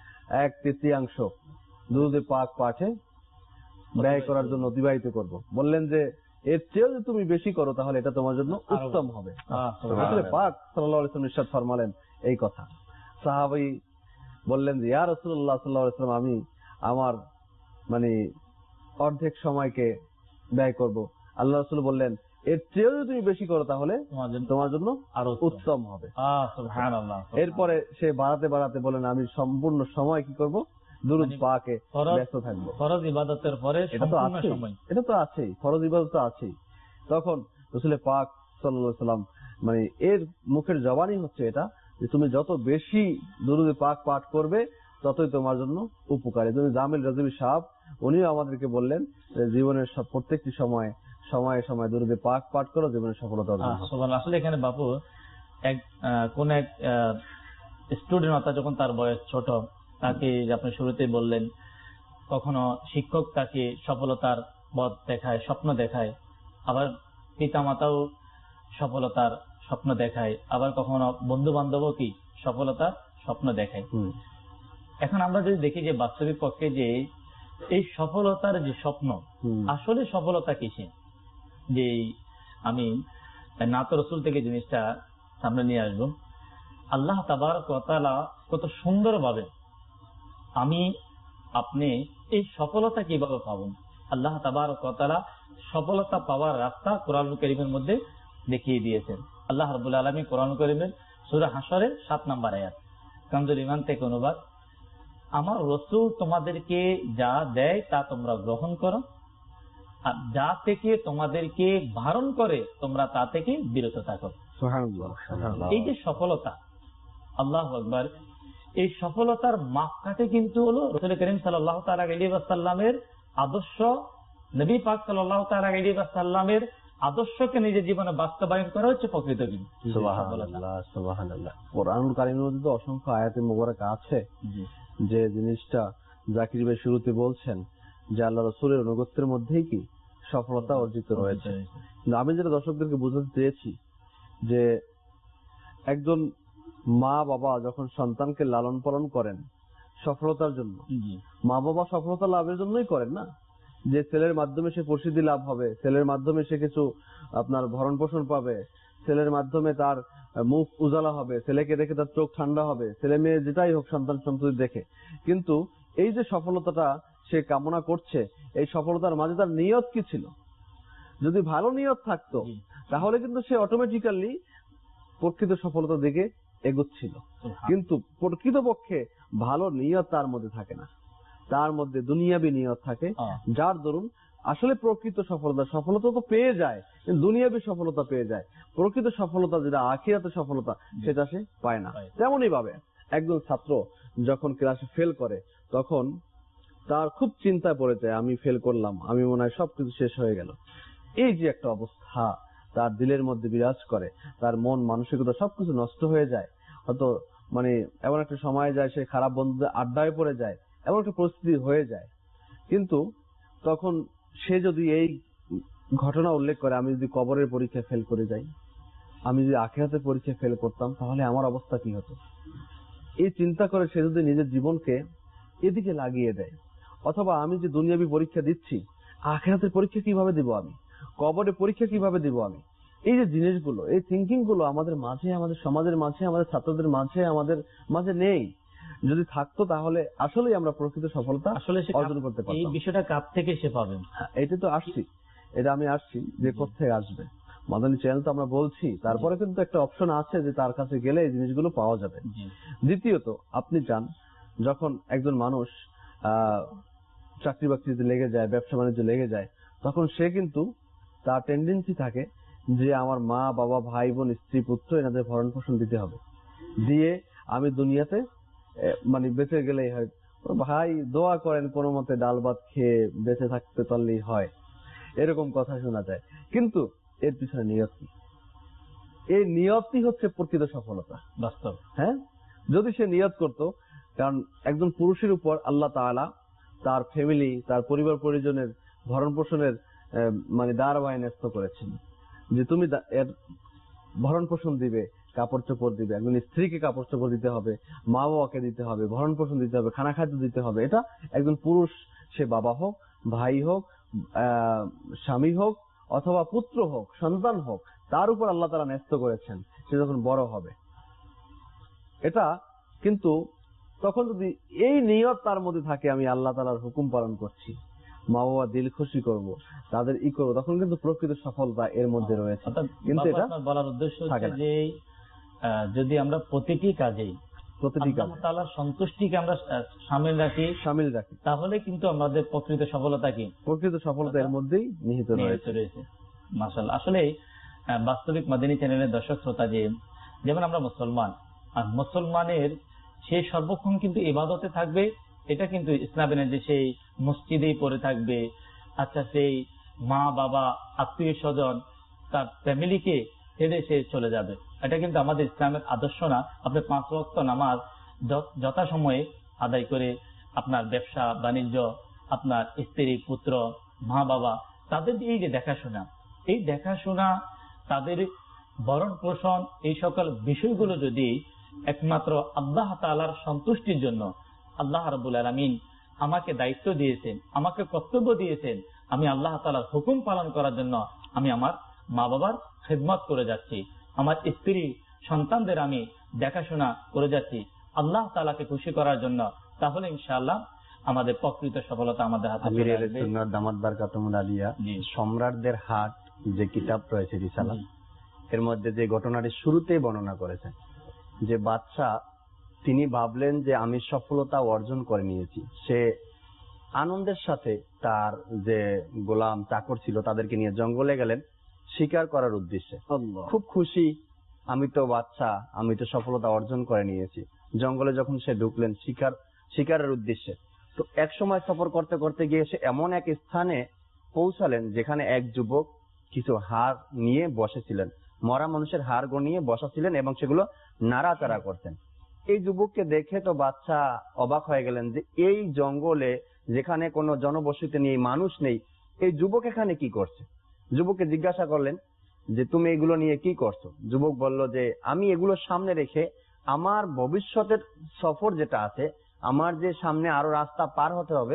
Speaker 5: 1/3 দুরূদে পাক পাঠে ব্যয় করার জন্য অতিবাহিত করব। বললেন যে এর চেয়েও যদি তুমি বেশি করো তাহলে এটা তোমার জন্য উত্তম হবে। রাসূল পাক সাল্লাল্লাহু আলাইহি ওয়াসাল্লাম ইরশাদ ফরমালেন এই কথা। সাহাবী বললেন যে ইয়া রাসূলুল্লাহ সাল্লাল্লাহু আলাইহি ওয়াসাল্লাম, আমি আমার মানে অর্ধেক সময়কে ব্যয় করব। আল্লাহ রাসূল বললেন এর চেয়েও যদি তুমি বেশি করো তাহলে তোমার জন্য আরো উত্তম হবে। এরপরে সে বাড়াতে বাড়াতে বলেন আমি সম্পূর্ণ সময় কি করব? দুরূদ পাকে ব্যস্ত থাকবো।
Speaker 2: ফরজ ইবাদতের পরে
Speaker 5: এটা তো আছেই, ফরজ ইবাদত তো আছেই। তখন রাসূল পাক সাল্লাল্লাহু আলাইহি ওয়াসাল্লাম মানে এর মুখের জবানি হচ্ছে এটা, যে তুমি যত বেশি দুরূদ পাক পাঠ করবে ততই তোমার জন্য উপকারী। তুমি জামিল রাজবি সাহেব উনিও আমাদেরকে বললেন যে জীবনের প্রত্যেকটি সময়ে সময়ে সময়ে দুরূদ পাক পাঠ করো, জীবনের সফলতা অর্জন হবে।
Speaker 2: সুবহানাল্লাহ। আসলে এখানে বাপু কোন এক স্টুডেন্ট, অর্থাৎ যখন তার বয়স ছোট, তাকে আপনি শুরুতেই বললেন, কখনো শিক্ষক তাকে সফলতার পথ দেখায়, স্বপ্ন দেখায়, আবার পিতামাতাও সফলতার স্বপ্ন দেখায়, আবার কখনো বন্ধু বান্ধবও কি সফলতার স্বপ্ন দেখায়। এখন আমরা যদি দেখি যে বাস্তবিক পক্ষে যে এই সফলতার যে স্বপ্ন, আসলে সফলতা কিসে, যে আমি নাত রসুল থেকে জিনিসটা সামনে নিয়ে আসবো। আল্লাহ তাবারক ওয়া তাআলা কত সুন্দর ভাবে আমি আপনি এই সফলতা কিভাবে পাবো, আল্লাহ তাবারক ওয়া তাআলা সফলতা পাওয়ার রাস্তা কোরআনুল কারীমের মধ্যে দেখিয়ে দিয়েছেন। আল্লাহ রাব্বুল আলামিন কোরআনুল কারীমের সূরা হাশরের 7 নম্বর আয়াত, কানজুল ঈমান থেকে অনুবাদ, আমার রাসূল তোমাদেরকে যা দেয় তা তোমরা গ্রহণ করো, আর যা থেকে তোমাদেরকে বারণ করে তোমরা তা থেকে বিরত থাকো। সুবহানাল্লাহ। এই যে সফলতা, আল্লাহু আকবার, এই সফলতার মাপকাঠি কিন্তু হলো রাসূল করিম সাল্লাল্লাহু তাআলা আলাইহি ওয়াসাল্লামের আদর্শ, নবী পাক সাল্লাল্লাহু তাআলা আলাইহি ওয়াসাল্লামের আদর্শকে নিজের জীবনে বাস্তবায়ন করা হচ্ছে প্রকৃত দিন।
Speaker 5: সুবহানাল্লাহ, সুবহানাল্লাহ। কোরআনুল কারীমের মধ্যে তো অসংখ্য আয়াতে মুবারক আছে যে জিনিসটা জাকির ভাই শুরুতে বলছেন যে আল্লাহ রাসূলের অনুগত্যের মধ্যেই কি সফলতা অর্জিত রয়েছে। আমি যেটা দর্শকদেরকে বোঝাতে চেয়েছি যে একজন মা বাবা যখন সন্তানকে লালন পালন করেন সফলতার জন্য, মা বাবা সফলতা লাভের জন্যই করেন না, যে ছেলের মাধ্যমে সে প্রসিদ্ধি লাভ হবে, ছেলের মাধ্যমে সে কিছু আপনার ভরণ পোষণ পাবে, ছেলের মাধ্যমে তার মুখ উজালা হবে, ছেলেকে দেখে তার চোখ ঠান্ডা হবে, ছেলে মেয়ে যেটাই হোক সন্তান সন্ততি দেখে। কিন্তু এই যে সফলতাটা সে কামনা করছে, এই সফলতার মাঝে তার নিয়ত কি ছিল? যদি ভালো নিয়ত থাকতো তাহলে কিন্তু সে অটোমেটিক্যালি প্রকৃত সফলতার দিকে এগোচ্ছিল। কিন্তু প্রকৃতপক্ষে ভালো নিয়ত তার মধ্যে থাকে না, তার মধ্যে দুনিয়াবি নিয়ত থাকে, যার দরুন আসলে প্রকৃত সফলতা তো পেয়ে যায়, কিন্তু দুনিয়াবি সফলতা পেয়ে যায়। প্রকৃত সফলতা যেটা আখিরাতের সফলতা সেটা সে পায় না। তেমনই ভাবে একজন ছাত্র যখন ক্লাসে ফেল করে তখন তার খুব চিন্তায় পড়ে যায়, আমি ফেল করলাম, আমি মনে হয় সবকিছু শেষ হয়ে গেল। এই যে একটা অবস্থা তার দিলের মধ্যে বিরাজ করে, তার মন মানসিকতা সবকিছু নষ্ট হয়ে যায়। হয়তো মানে এমন একটা সময় যায় সে খারাপ বন্ধুদের আড্ডায় পড়ে যায়, এমন একটা পরিস্থিতি হয়ে যায়। কিন্তু তখন সে যদি এই ঘটনা উল্লেখ করে, আমি যদি কবরের পরীক্ষায় ফেল করে যাই, আমি যদি আখিরাতের পরীক্ষায় ফেল করতাম তাহলে আমার অবস্থা কি হতো, এই চিন্তা করে সে যদি নিজের জীবনকে এদিকে লাগিয়ে দেয়, অথবা আমি যে দুনিয়াবি পরীক্ষা দিচ্ছি আখিরাতের পরীক্ষা কিভাবে দিব, আমি কবরের পরীক্ষা কিভাবে দিব, আমি এই যে জিনিসগুলো, এই থিঙ্কিং গুলো আমাদের মাঝে, আমাদের সমাজের মাঝে, আমাদের ছাত্রদের মাঝে, আমাদের মাঝে নেই। যদি থাকতো তাহলে আসলেই আমরা প্রকৃত সফলতা আসলে অর্জন করতে পারতাম।
Speaker 2: এই বিষয়টা কাপ থেকে সে পাবেন,
Speaker 5: এটা তো আসছি, এটা আমি আসছি যে কোথায় আসবে। মাদানী চ্যানেল তো আমরা বলছি, তারপরে কিন্তু একটা অপশন আছে যে তার কাছে গেলে এই জিনিসগুলো পাওয়া যাবে। দ্বিতীয়ত আপনি চান যখন একজন মানুষ চাকরি বাকরিতে লেগে যায়, ব্যবসা বাণিজ্য লেগে যায়, তখন সে কিন্তু তার টেন্ডেন্সি থাকে যে আমার মা বাবা ভাই বোন স্ত্রী পুত্র এনাদের ভরণ পোষণ দিতে হবে, দিয়ে আমি দুনিয়াতে মানে বেঁচে গেলেই হয়। ভাই দোয়া করেন কোনো মতে ডাল ভাত খেয়ে বেঁচে থাকতে পারলেই হয়, এরকম কথা শোনা যায়। কিন্তু এর পিছনে নিয়ত কি? এই নিয়তই হচ্ছে প্রকৃত সফলতা,
Speaker 2: বাস্তব।
Speaker 5: হ্যাঁ, যদি সে নিয়ত করত, কারণ একজন পুরুষের উপর আল্লাহ তাআলা তার ফ্যামিলি, তার পরিবার পরিজনের ভরণ পোষণের মানে দায়ভার ন্যস্ত করেছেন, যে তুমি এর ভরণ পোষণ দিবে, কাপড় চোপড় দিবে, একজন স্ত্রীকে কাপড় চোপড় দিতে হবে, মা বাবাকে দিতে হবে, ভরণ পোষণ দিতে হবে, খানা খাদ্য দিতে হবে। এটা একজন পুরুষ, সে বাবা হোক, ভাই হোক, স্বামী হোক, অথবা পুত্র হোক, সন্তান হোক, তার উপর আল্লাহ তাআলা ন্যস্ত করেছেন সে যখন বড় হবে। এটা কিন্তু তখন যদি এই নিয়ত তার মধ্যে থাকে, আমি আল্লাহ তাআলার হুকুম পালন করছি, মা বাবা দিল খুশি করব, তাদের করবো, তখন কিন্তু প্রকৃত সফলতা এর মধ্যে রয়েছে। কিন্তু এটা
Speaker 2: বলার উদ্দেশ্য হচ্ছে যে যদি আমরা প্রতিটি কাজেই আল্লাহ তাআলার সন্তুষ্টিকে আমরা শামিল রাখি, তাহলে কিন্তু আমাদের প্রকৃত সফলতা
Speaker 5: এর মধ্যেই নিহিত রয়েছে।
Speaker 2: মাশাআল্লাহ। আসলে বাস্তবিক মাদানী চ্যানেলের দর্শক শ্রোতা, যেমন আমরা মুসলমান, আর মুসলমানের সেই সর্বক্ষণ কিন্তু ইবাদতে থাকবে, এটা কিন্তু ইসলামের যে সেই মসজিদেই পড়ে থাকবে, আচ্ছা সেই মা বাবা আত্মীয় স্বজন তার ফ্যামিলিকে ছেড়ে সে চলে যাবে, এটা কিন্তু আমাদের ইসলামের আদর্শ না। আপনি 5 ওয়াক্ত নামাজ যথাসময়ে আদায় করে আপনার ব্যবসা বাণিজ্য, আপনার স্ত্রী পুত্র মা বাবা তাদের এই যে দেখাশোনা, তাদের ভরণ পোষণ, এই সকল বিষয়গুলো যদি একমাত্র আল্লাহ তাআলার সন্তুষ্টির জন্য, আল্লাহ রাব্বুল আলামিন আমাকে দায়িত্ব দিয়েছেন, আমাকে কর্তব্য দিয়েছেন, আমি আল্লাহ তাআলার হুকুম পালন করার জন্য আমি আমার মা বাবার খেদমত করে যাচ্ছি, আমার স্ত্রী সন্তানদের আমি দেখাশোনা করে যাচ্ছি আল্লাহ তাআলাকে খুশি করার জন্য, তাহলে ইনশাআল্লাহ আমাদের প্রকৃত সফলতা আমাদের হাতে চলে আসবে।
Speaker 5: দামাত বারকাতুহুল আলিয়া সম্রাটদের হাট যে কিতাব রয়েছে রিসালা, এর মধ্যে যে ঘটনাটি শুরুতেই বর্ণনা করেছেন, যে বাদশা তিনি ভাবলেন যে আমি সফলতা অর্জন করে নিয়েছি, সে আনন্দের সাথে তার যে গোলাম চাকর ছিল তাদেরকে নিয়ে জঙ্গলে গেলেন শিকার করার উদ্দেশ্যে। খুব খুশি, আমি তো বাদশা, আমি তো সফলতা অর্জন করে নিয়েছি। জঙ্গলে যখন সে ঢুকলেন শিকারের উদ্দেশ্যে, তো এক সময় সফর করতে করতে গিয়ে সে এমন এক স্থানে পৌঁছালেন যেখানে এক যুবক কিছু হাড় নিয়ে বসেছিলেন, মরা মানুষের হাড় গনিয়ে বসা ছিলেন এবং সেগুলো নাড়াচাড়া করতেন। এই যুবককে দেখে তো বাদশা অবাক হয়ে গেলেন যে এই জঙ্গলে যেখানে কোনো জনবসতি নেই, মানুষ নেই, এই যুবক এখানে কি করছে। যুবককে জিজ্ঞাসা করলেন যে তুমি এগুলো নিয়ে কি করছো। যুবক বলল যে আমি এগুলো সামনে রেখে আমার ভবিষ্যতের সফর যেটা আছে, আমার যে সামনে আরো রাস্তা পার হতে হবে,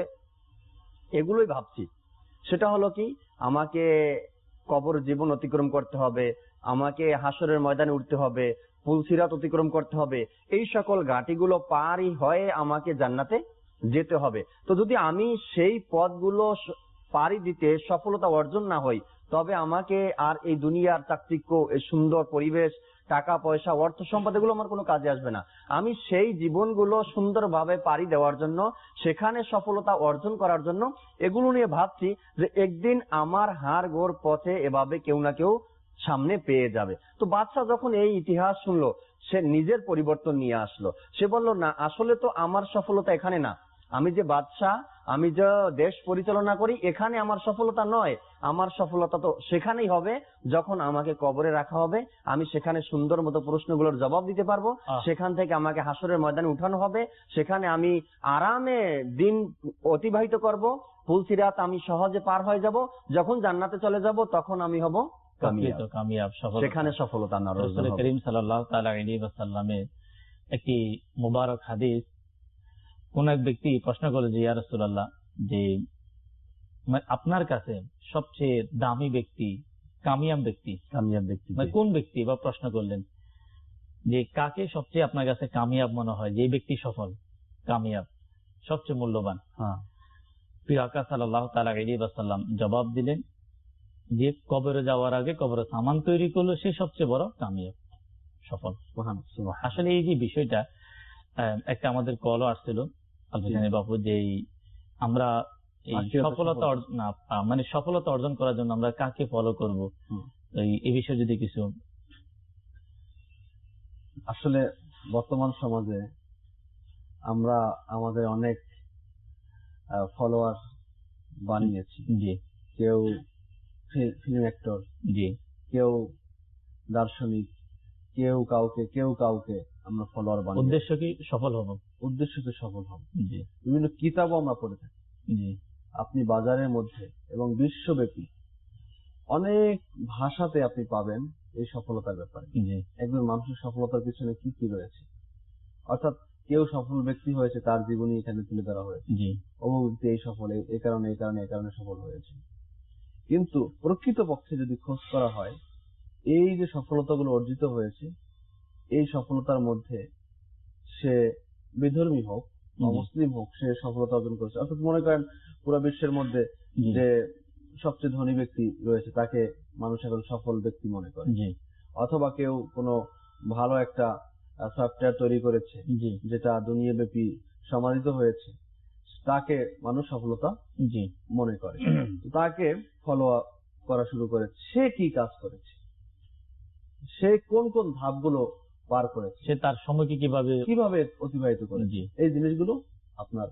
Speaker 5: এগুলোই ভাবছি। সেটা হলো কি, আমাকে কবর জীবন অতিক্রম করতে হবে, আমাকে হাসরের ময়দানে উঠতে হবে, পুলসিরাত অতিক্রম করতে হবে, এই সকল ঘাটিগুলো পারই হয়ে আমাকে জান্নাতে যেতে হবে। তো যদি আমি সেই পথগুলো পাড়ি দিতে সফলতা অর্জন না হই, তবে আমাকে আর এই দুনিয়ার চাকচিক্য, এই সুন্দর পরিবেশ, টাকা পয়সা, অর্থ সম্পদ এগুলো আমার কোনো কাজে আসবে না। আমি সেই জীবনগুলো সুন্দরভাবে পাড়ি দেওয়ার জন্য, সেখানে সফলতা অর্জন করার জন্য এগুলো নিয়ে ভাবছি যে একদিন আমার হাড় গোড় পথে এভাবে কেউ না কেউ সামনে পেয়ে যাবে। তো বাদশা যখন এই ইতিহাস শুনলো, সে নিজের পরিবর্তন নিয়ে আসলো। সে বলল না, আসলে তো আমার সফলতা এখানে না, আমি যে বাদশা, আমি যে দেশ পরিচালনা করি, এখানে আমার সফলতা নয়। আমার সফলতা তো সেখানেই হবে যখন আমাকে কবরে রাখা হবে, আমি সেখানে সুন্দর মতো প্রশ্নগুলোর জবাব দিতে পারবো, সেখান থেকে আমাকে হাসরের ময়দানে উঠানো হবে, সেখানে আমি আরামে দিন অতিবাহিত করব, পুলসিরাত আমি সহজে পার হয়ে যাব, যখন জান্নাতে চলে যাব তখন আমি হব কামিয়াব, সেখানে সফলতা না।
Speaker 2: রাসূল করিম সাল্লাল্লাহু তাআলা আলাইহি ওয়াসাল্লামের একটি মুবারক হাদিস, কোন এক ব্যক্তি প্রশ্ন করল যে ইয়া রাসূলুল্লাহ, যে আপনার কাছে সবচেয়ে দামি ব্যক্তি, কামিয়াব ব্যক্তি কোন ব্যক্তি, বা প্রশ্ন করলেন যে কাকে সবচেয়ে আপনার কাছে কামিয়াব মনে হয়, যে ব্যক্তি সফল, কামিয়াব, সবচেয়ে মূল্যবান। প্রিয় আকা সাল্লাল্লাহু তাআলা আলাইহি ওয়াসাল্লাম জবাব দিলেন যে কবরে যাওয়ার আগে কবরে সামান তৈরি করলো, সে সবচেয়ে বড় কামিয়াব, সফল। আসলে এই যে বিষয়টা, একটা আমাদের কলও আসছিল বাবু, যে আমরা এই সফলতা অর্জন করার জন্য আমরা কাকে ফলো করব। এই বিষয়ে যদি কিছু।
Speaker 5: আসলে বর্তমান সমাজে আমরা আমাদের অনেক ফলোয়ার বানিয়েছি।
Speaker 2: জি
Speaker 5: কেউ ফিল্ম অ্যাক্টর,
Speaker 2: জি
Speaker 5: কেউ দার্শনিক, কেউ কাউকে আমরা ফলোয়ার বানিয়ে,
Speaker 2: উদ্দেশ্য কি সফল হব,
Speaker 5: উদ্দেশ্যতে সফল হব।
Speaker 2: জি
Speaker 5: বিভিন্ন কিতাবও আমরা পড়ে থাকি।
Speaker 2: জি
Speaker 5: আপনি বাজারের মধ্যে এবং বিশ্বব্যাপী অনেক ভাষাতে আপনি পাবেন এই সফলতার ব্যাপারে।
Speaker 2: জি
Speaker 5: একজন মানুষের সফলতার পিছনে কি কি রয়েছে, অর্থাৎ কেউ সফল ব্যক্তি হয়েছে তার জীবনী এখানে তুলে ধরা হয়েছে।
Speaker 2: জি
Speaker 5: অমুক ব্যক্তি এই সফল, এই কারণে সফল হয়েছে। কিন্তু প্রকৃতপক্ষে যদি খোঁজ করা হয়, এই যে সফলতাগুলো অর্জিত হয়েছে, এই সফলতার মধ্যে সে বিধর্মী হোক বা মুসলিম হোক, সে সফলতা অর্জন করেছে। অর্থাৎ মনে করেন পুরো বিশ্বের মধ্যে যে সবচেয়ে ধনী ব্যক্তি রয়েছে তাকে মানুষ এখন সফল ব্যক্তি মনে করে। অথবা কেউ কোনো ভালো একটা সফটওয়্যার তৈরি করেছে যেটা দুনিয়াব্যাপী সমাদৃত হয়েছে, তাকে মানুষ সফলতা মনে করে, তাকে ফলো করা শুরু করেছে। সে কি কাজ করেছে, সে কোন কোন ধাপগুলো পার করেছে,
Speaker 2: সে তার সময়কে কিভাবে
Speaker 5: অতিবাহিত করেছে, এই জিনিসগুলো আপনার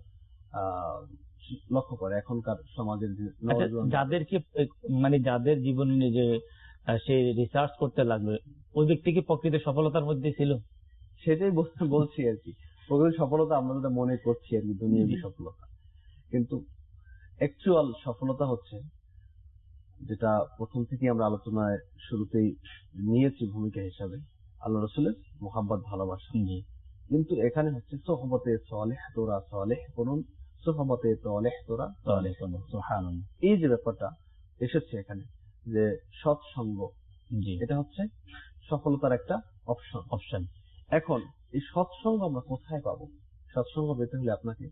Speaker 5: লক্ষ্য করে এখনকার সমাজের
Speaker 2: যাদেরকে মানে যাদের জীবনে যে সে রিসার্চ করতে লাগলো, ওই ব্যক্তি কি প্রকৃত সফলতার মধ্যে ছিল?
Speaker 5: সেটাই বলছি আর কি। প্রকৃত সফলতা আমরা যেটা মনে করছি আর কি, দুনিয়াবী সফলতা, কিন্তু অ্যাকচুয়াল সফলতা হচ্ছে যেটা প্রথম থেকে আমরা আলোচনায় শুরুতেই নিয়েছি ভূমিকা হিসাবে, আল্লাহ রাসূলের মুহাব্বত, ভালোবাসা। কিন্তু এখানে হচ্ছে সোহবতে সালেহ তোরা সালেহ করুন, সোহবতে সালেহ তোরা সালেহ করুন। সুবহানাল্লাহ। এই যে ব্যাপারটা এসেছে এখানে যে সৎসঙ্গ, এটা হচ্ছে সফলতার একটা অপশন। এখন এই সৎসঙ্গ আমরা কোথায় পাবো? সৎসঙ্গ পেতে হলে আপনাকে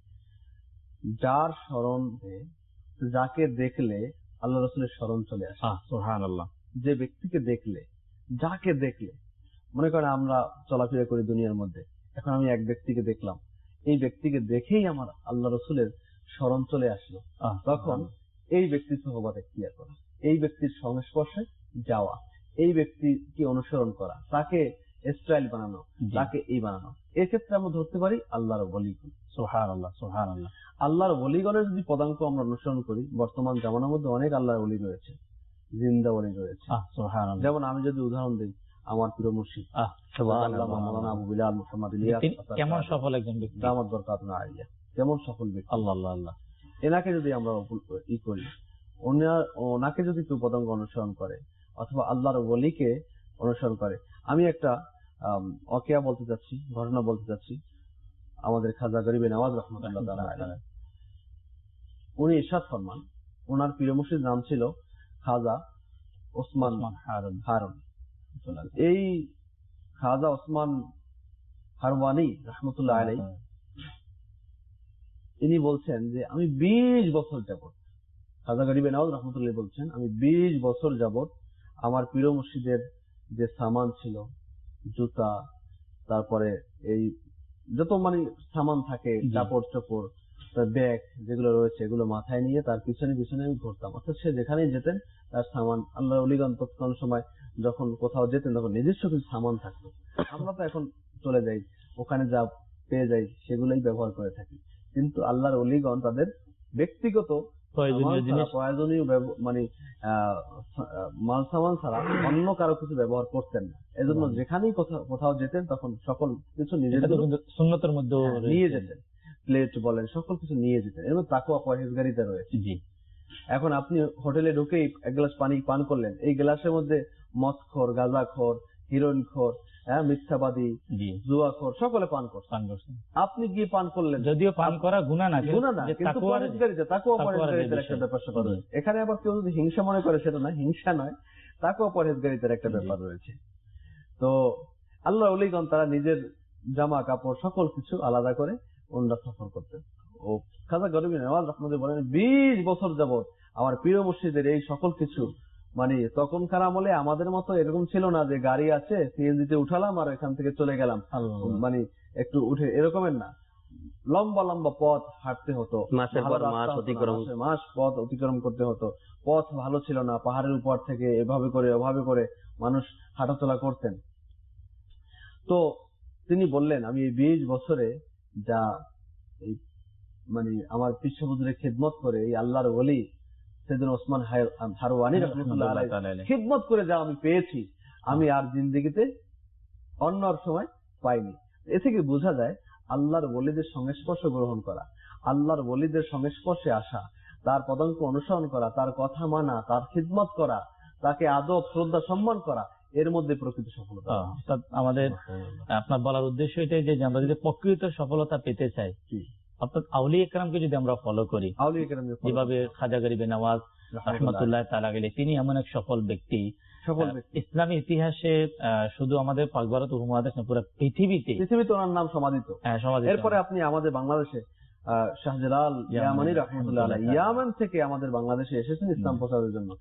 Speaker 5: যার স্মরণ, যাকে দেখলে আল্লাহ রাসূলের স্মরণ চলে আসে। সুবহানাল্লাহ। যে ব্যক্তিকে দেখলে, যাকে দেখলে, মনে করেন আমরা চলাফেরা করি দুনিয়ার মধ্যে, এখন আমি এক ব্যক্তিকে দেখলাম, এই ব্যক্তিকে দেখেই আমার আল্লাহ রাসূলের স্মরণ চলে আসলো, তখন এই ব্যক্তির সোহবত এখতিয়ার করা, এই ব্যক্তির সংস্পর্শে যাওয়া, এই ব্যক্তিকে অনুসরণ করা, তাকে স্টাইল বানানো, তাকে এই বানানো। এক্ষেত্রে আমরা ধরতে পারি আল্লাহর ওলিগণ। সুবহানাল্লাহ, সুবহানাল্লাহ। আল্লাহর ওলিগণের যদি পদাঙ্ক আমরা অনুসরণ করি, বর্তমান জামানার মধ্যে অনেক আল্লাহর ওলি রয়েছে, জিন্দা ওলি রয়েছে। যেমন আমি যদি উদাহরণ দিই, আমার প্রিয় মুর্শিদ মাওলানা আবু বিলাল মুহাম্মদ ইলিয়াস,
Speaker 2: কেমন সফল একজন ব্যক্তি,
Speaker 5: দামাত বরকাতুনা আলিয়া, কেমন সফল ব্যক্তি। আল্লাহ আল্লাহ আল্লাহ। এনাকে যদি আমরা করি, ওনাকে যদি কেউ পদাঙ্ক অনুসরণ করে অথবা আল্লাহর ওলিকে অনুসরণ করে, আমি একটা ওয়াকিয়া বলতে চাচ্ছি, ঘটনা বলতে চাচ্ছি। আমাদের খাজা গরিবে নওয়াজ রাহমাতুল্লাহ তাআলা আলাইহি, উনি ইরশাদ ফরমান, ওনার পীর মুর্শিদ নাম ছিল খাজা ওসমান হারুন। এই খাজা ওসমান হারওয়ানি রাহমাতুল্লাহ আলাইহি, ইনি বলছেন যে আমি 20 বছর যাবত, খাজা গরিবে নওয়াজ রাহমাতুল্লাহ বলছেন, আমি 20 বছর যাবত আমার পীর মুর্শিদের যে সামান ছিল, জুতা, তারপরে এই যত মানে সামান থাকে, কাপড় চোপড়, ব্যাগ যেগুলো রয়েছে, এগুলো মাথায় নিয়ে তার পিছনে পিছনে আমি ঘুরতাম। অর্থাৎ সে যেখানেই যেতেন তার সামান, আল্লাহ ওলিগণ তৎকালীন সময় যখন কোথাও যেতেন তখন নিজস্ব কিছু সামান থাকতো। আমরা তো এখন চলে যাই, ওখানে যা পেয়ে যাই সেগুলোই ব্যবহার করে থাকি, কিন্তু আল্লাহর ওলিগণ তাদের ব্যক্তিগত প্রয়োজনীয় মানে মাল সামান ছাড়া অন্য কারো কিছু ব্যবহার করতেন না। এজন্য যেখানেই কোথাও যেতেন তখন সকল কিছু নিজের
Speaker 2: সুন্নতের মধ্যে
Speaker 5: নিয়ে যেতেন, প্লেট বলেন সকল কিছু নিয়ে যেতেন, এবং তাকওয়া পরহেজগারিতা রয়েছে। এখন আপনি হোটেলে ঢুকেই এক গ্লাস পানি পান করলেন, এই গ্লাসের মধ্যে মদখোর, গাঁজাখোর, হিরোইনখোর, মিথ্যাবাদী, জুয়াখোর সকলে পান করছেন। আপনি গিয়ে পান করলেন,
Speaker 2: যদিও পান করা গুনাহ না,
Speaker 5: কিন্তু পরহেজগারিতা, তাকওয়া পরহেজগারিতার একটা ব্যাপার রয়েছে। এখানে আবার কেউ যদি হিংসা মনে করে, সেটা না, হিংসা নয়, তাকওয়া পরহেজগারিতার একটা ব্যাপার রয়েছে। তো আল্লাহ ওলিগণ তারা নিজের জামা কাপড় সকল কিছু আলাদা করে ওনারা সফর করতেন। ও খাজা গরিবে নওয়াজ রাহমাতুল্লাহ বলেন, 20 বছর যাবত আমার পীর মুর্শিদের এই সকল কিছু, মানে তখনকার আমলে আমাদের মতো এরকম ছিল না যে গাড়ি আছে সিএনজি তে উঠালাম আর এখান থেকে চলে গেলাম, মানে একটু উঠে, এরকমের না।
Speaker 8: লম্বা লম্বা পথ হাঁটতে হতো,
Speaker 5: মাসের পর মাস অতিক্রম,
Speaker 8: মাস পথ অতিক্রম করতে হতো। পথ ভালো ছিল না, পাহাড়ের উপর থেকে এভাবে করে ওভাবে করে মানুষ হাঁটাচলা করতেন। তো তিনি বললেন, আমি এই 20 বছরে যা এই মানে আমার পৃষ্ঠপোষকের খিদমত করে এই আল্লাহর ওলি সেদিন ওসমান হারওয়ানি রাহমাতুল্লাহ আলাইহি খিদমত করে যা আমি পেয়েছি, আমি আর জিন্দেগিতে অন্য সময় পাইনি। এ থেকে বোঝা যায় আল্লাহর ওলিদের সংস্পর্শ গ্রহণ করা, আল্লাহর ওলিদের সংস্পর্শে আসা, তার পদাঙ্ক অনুসরণ করা, তার কথা মানা, তার খিদমত করা, তাকে আদব শ্রদ্ধা সম্মান করা, এর মধ্যে প্রকৃত সফলতা।
Speaker 2: আমাদের আপনার বলার উদ্দেশ্য এটাই যে আমরা যদি প্রকৃত সফলতা পেতে চাই, অর্থাৎ আউলিয়া কেরামকে যদি আমরা ফলো করি, যেভাবে খাজা গরিবে নওয়াজ রাহমাতুল্লাহ তাআলা আলাইহি, তিনি এমন এক সফল ব্যক্তি, ইসলামী ইতিহাসে শুধু আমাদের পাক ভারত উপমহাদেশ না, পুরো পৃথিবীতে
Speaker 8: ওনার নাম সমাদিত। এরপরে আপনি আমাদের বাংলাদেশে শাহজালাল ইয়ামানি রাহমাতুল্লাহ আলাইহি, ইয়ামান থেকে আমাদের বাংলাদেশে এসেছেন ইসলাম প্রচারের জন্য।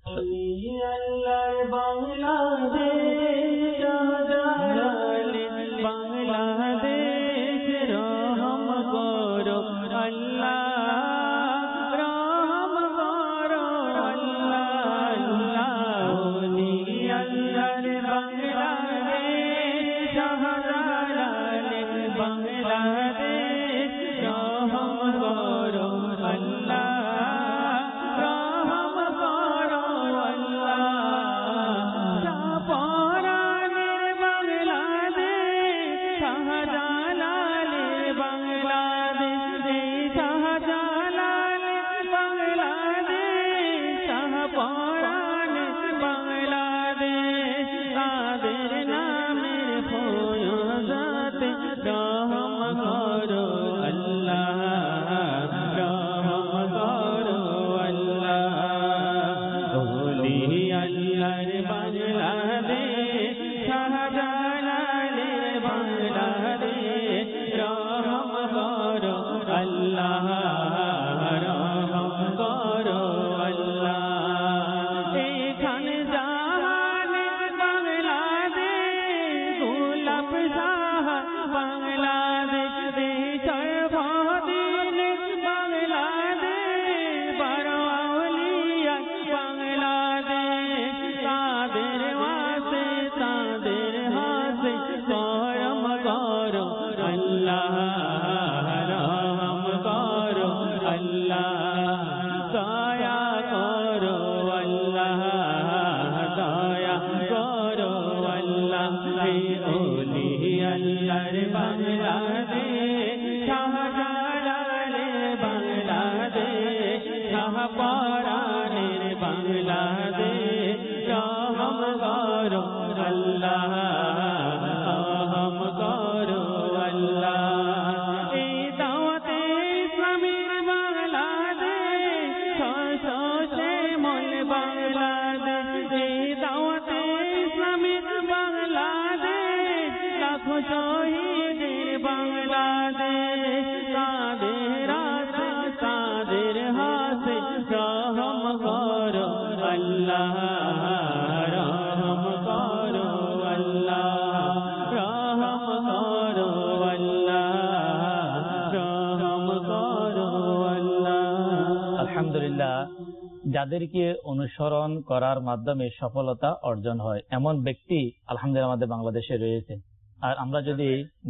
Speaker 2: আলহামদুলিল্লাহ, যাদেরকে অনুসরণ করার মাধ্যমে সফলতা অর্জন হয় এমন ব্যক্তি আলহামদুলিল্লাহ আমাদের বাংলাদেশে রয়েছে। আর আমরা যদি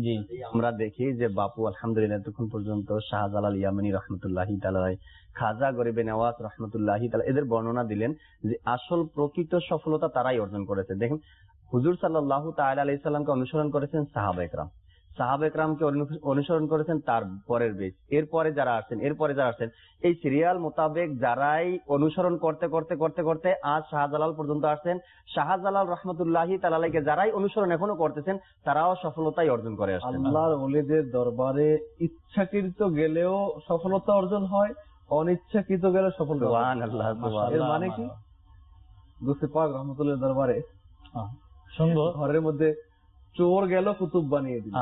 Speaker 5: আমরা দেখি যে বাপু আলহামদুলিল্লাহ তখন পর্যন্ত শাহজালাল ইয়ামানি রহমতুল্লাহি তাআলা, খাজা গরিবে নওয়াজ রহমতুল্লাহি তাআলা এদের বর্ণনা দিলেন যে আসল প্রকৃত সফলতা তারাই অর্জন করেছে। দেখেন, হুজুর সাল্লাল্লাহু তাআলা আলাইহি সাল্লামকে অনুসরণ করেছেন সাহাবা একরাম, সাহাবা একরামকে অনুসরণ করেছেন তার পরের বেচ, এরপরে যারা আসছেন এই সিরিয়াল মোতাবেক যারাই অনুসরণ করতে করতে করতে করতে আজ শাহজালাল পর্যন্ত আসছেন। শাহজালাল রহমতুল্লাহি তাআলা আলাইহিকে যারাই অনুসরণ এখনো করতেছেন তারাও সফলতাই অর্জন করে আসছেন।
Speaker 8: আল্লাহর ওলিদের দরবারে ইচ্ছাকৃত গেলেও সফলতা অর্জন হয়, অনিচ্ছাকৃত গেলে সফলতা। এর মানে কি? গুস্তে পাক রহমতুল্লাহ দরবারে ঘরের মধ্যে চোর গেল, কুতুব বানিয়ে দিল।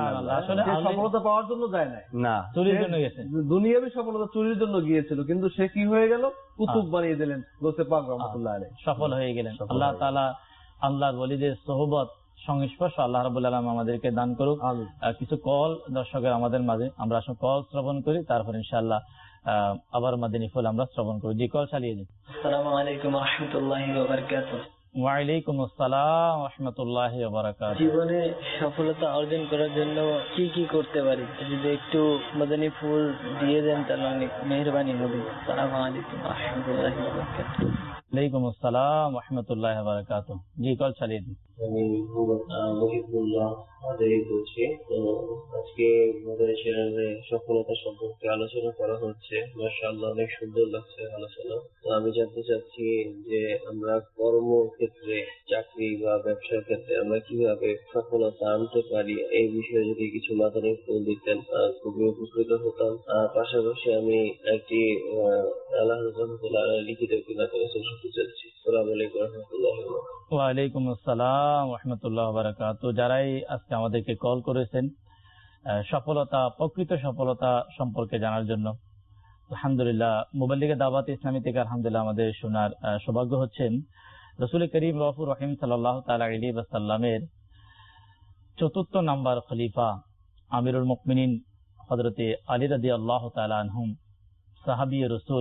Speaker 8: সফলতা পাওয়ার জন্য যায় না, চুরির জন্য গেছে। দুনিয়াবী সফলতা চুরির জন্য গিয়েছিল, কিন্তু সে কি হয়ে গেল? কুতুব বানিয়ে দিলেন। গোসে পাক রহমতুল্লাহ আলাইহি সফল হয়ে গেলেন।
Speaker 2: আল্লাহ তাআলা আল্লাহর ওলিদের সোহবত সংস্পর্শ আল্লাহ রাব্বুল আলামিন আমাদেরকে দান করুক।
Speaker 8: আমিন।
Speaker 2: কিছু কল দর্শকের আমাদের মাঝে, আমরা আসলে কল শ্রবণ করি, তারপর ইনশাআল্লাহ আবার মাদিনী ফুল আমরা শ্রবণ করি। জি, কল চালিয়ে দিন।
Speaker 9: আসসালামু আলাইকুম ওয়া রাহমাতুল্লাহি ওয়া বারাকাতুহু।
Speaker 2: ওয়ালাইকুম আসসালাম ওয়া রাহমাতুল্লাহি ওয়া বারাকাতুহু।
Speaker 9: জীবনে সফলতা অর্জন করার জন্য কি কি করতে পারি, যদি একটু মাদানী ফুল দিয়ে দেন তাহলে অনেক মেহেরবানি হবে। আসসালামু আলাইকুম ওয়া রাহমাতুল্লাহি ওয়া বারাকাতুহু।
Speaker 2: ওয়ালাইকুম আসসালাম ওয়া রাহমাতুল্লাহি ওয়া বারাকাতুহু। জি, কল চালিয়ে দিন।
Speaker 10: আমি মহিবুল্লাহ আদারি বলছি। তো আজকে আমাদের চ্যানেলে সফলতা সম্পর্কে আলোচনা করা হচ্ছে, মাশাআল্লাহ অনেক সুন্দর লাগছে আলোচনা। তো আমি জানতে চাচ্ছি যে আমরা কর্মক্ষেত্রে, চাকরি বা ব্যবসার ক্ষেত্রে আমরা কিভাবে সফলতা আনতে পারি, এই বিষয়ে যদি কিছু মাদানী ফুল দিতেন খুবই উপকৃত হতাম। পাশাপাশি আমি একটি আল্লাহ রহমতুল্লাহ লিখিত কিনা করেছেন শুনতে চাচ্ছি। আসসালামু আলাইকুম ওয়া রাহমাতুল্লাহি ওয়া বারাকাতুহু।
Speaker 2: ওয়ালাইকুম আসসালাম ওয়া রাহমাতুল্লাহি ওয়া বারাকাতুহু। যারাই আজকে আমাদেরকে কল করেছেন সফলতা, প্রকৃত সফলতা সম্পর্কে জানার জন্য, আলহামদুলিল্লাহ মুবাল্লিগে দাওয়াত ইসলামী থেকে আলহামদুলিল্লাহ আমাদের শোনার সৌভাগ্য হচ্ছেন রাসূল করিম রাউফুর রহিম সাল্লাল্লাহু তাআলা আলাইহি ওয়াসাল্লামের ৪র্থ নাম্বার খলিফা আমিরুল মুমিনিন হযরতে আলী রাদিয়াল্লাহু তাআলা আনহুম, সাহাবী রাসূল,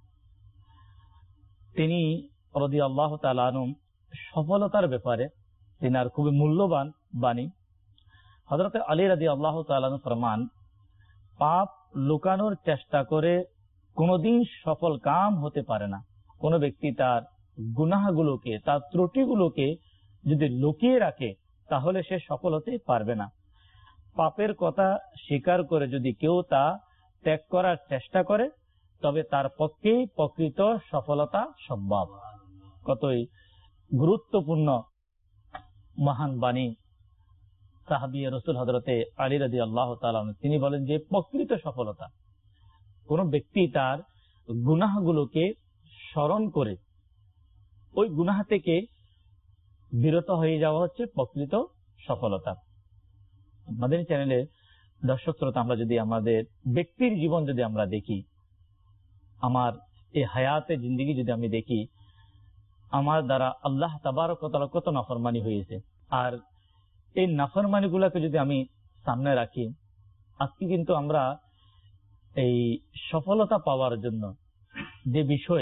Speaker 2: তিনি রাদিয়াল্লাহু তাআলা আনহুম সফলতার ব্যাপারে তিনার খুবই মূল্যবান বাণী। হযরতে আলী রাদিয়াল্লাহু তাআলা আনহু ফরমান, পাপ লুকানোর চেষ্টা করে কোনোদিন সফল কাম হতে পারে না। কোন ব্যক্তি তার গুনাহগুলোকে, তার ত্রুটিগুলোকে যদি লুকিয়ে রাখে তাহলে সে সফল হতে পারবে না। পাপের কথা স্বীকার করে যদি কেউ তা ত্যাগ করার চেষ্টা করে তবে তার পক্ষেই প্রকৃত সফলতা সম্ভব। কতই গুরুত্বপূর্ণ মহান বাণী সাহাবী রাসূল হযরতে আলী রাদিয়াল্লাহু তাআলা আনহু। তিনি বলেন যে প্রকৃত সফলতা, কোন ব্যক্তি তার গুনাহগুলোকে স্মরণ করে ওই গুনাহ থেকে বিরত হয়ে যাওয়া হচ্ছে প্রকৃত সফলতা। আমাদের চ্যানেলে দর্শক শ্রোতা, আমরা যদি আমাদের ব্যক্তির জীবন যদি আমরা দেখি, আমার এই হায়াতে জিন্দেগি যদি আমি দেখি, আমার দ্বারা আল্লাহ তাবারক ওয়া তাআলা কত নাফরমানি হয়েছে, আর এই নাফরমানি গুলাকে যদি আমি সামনে রাখি, আজকে কিন্তু আমরা এই সফলতা পাওয়ার জন্য যে বিষয়,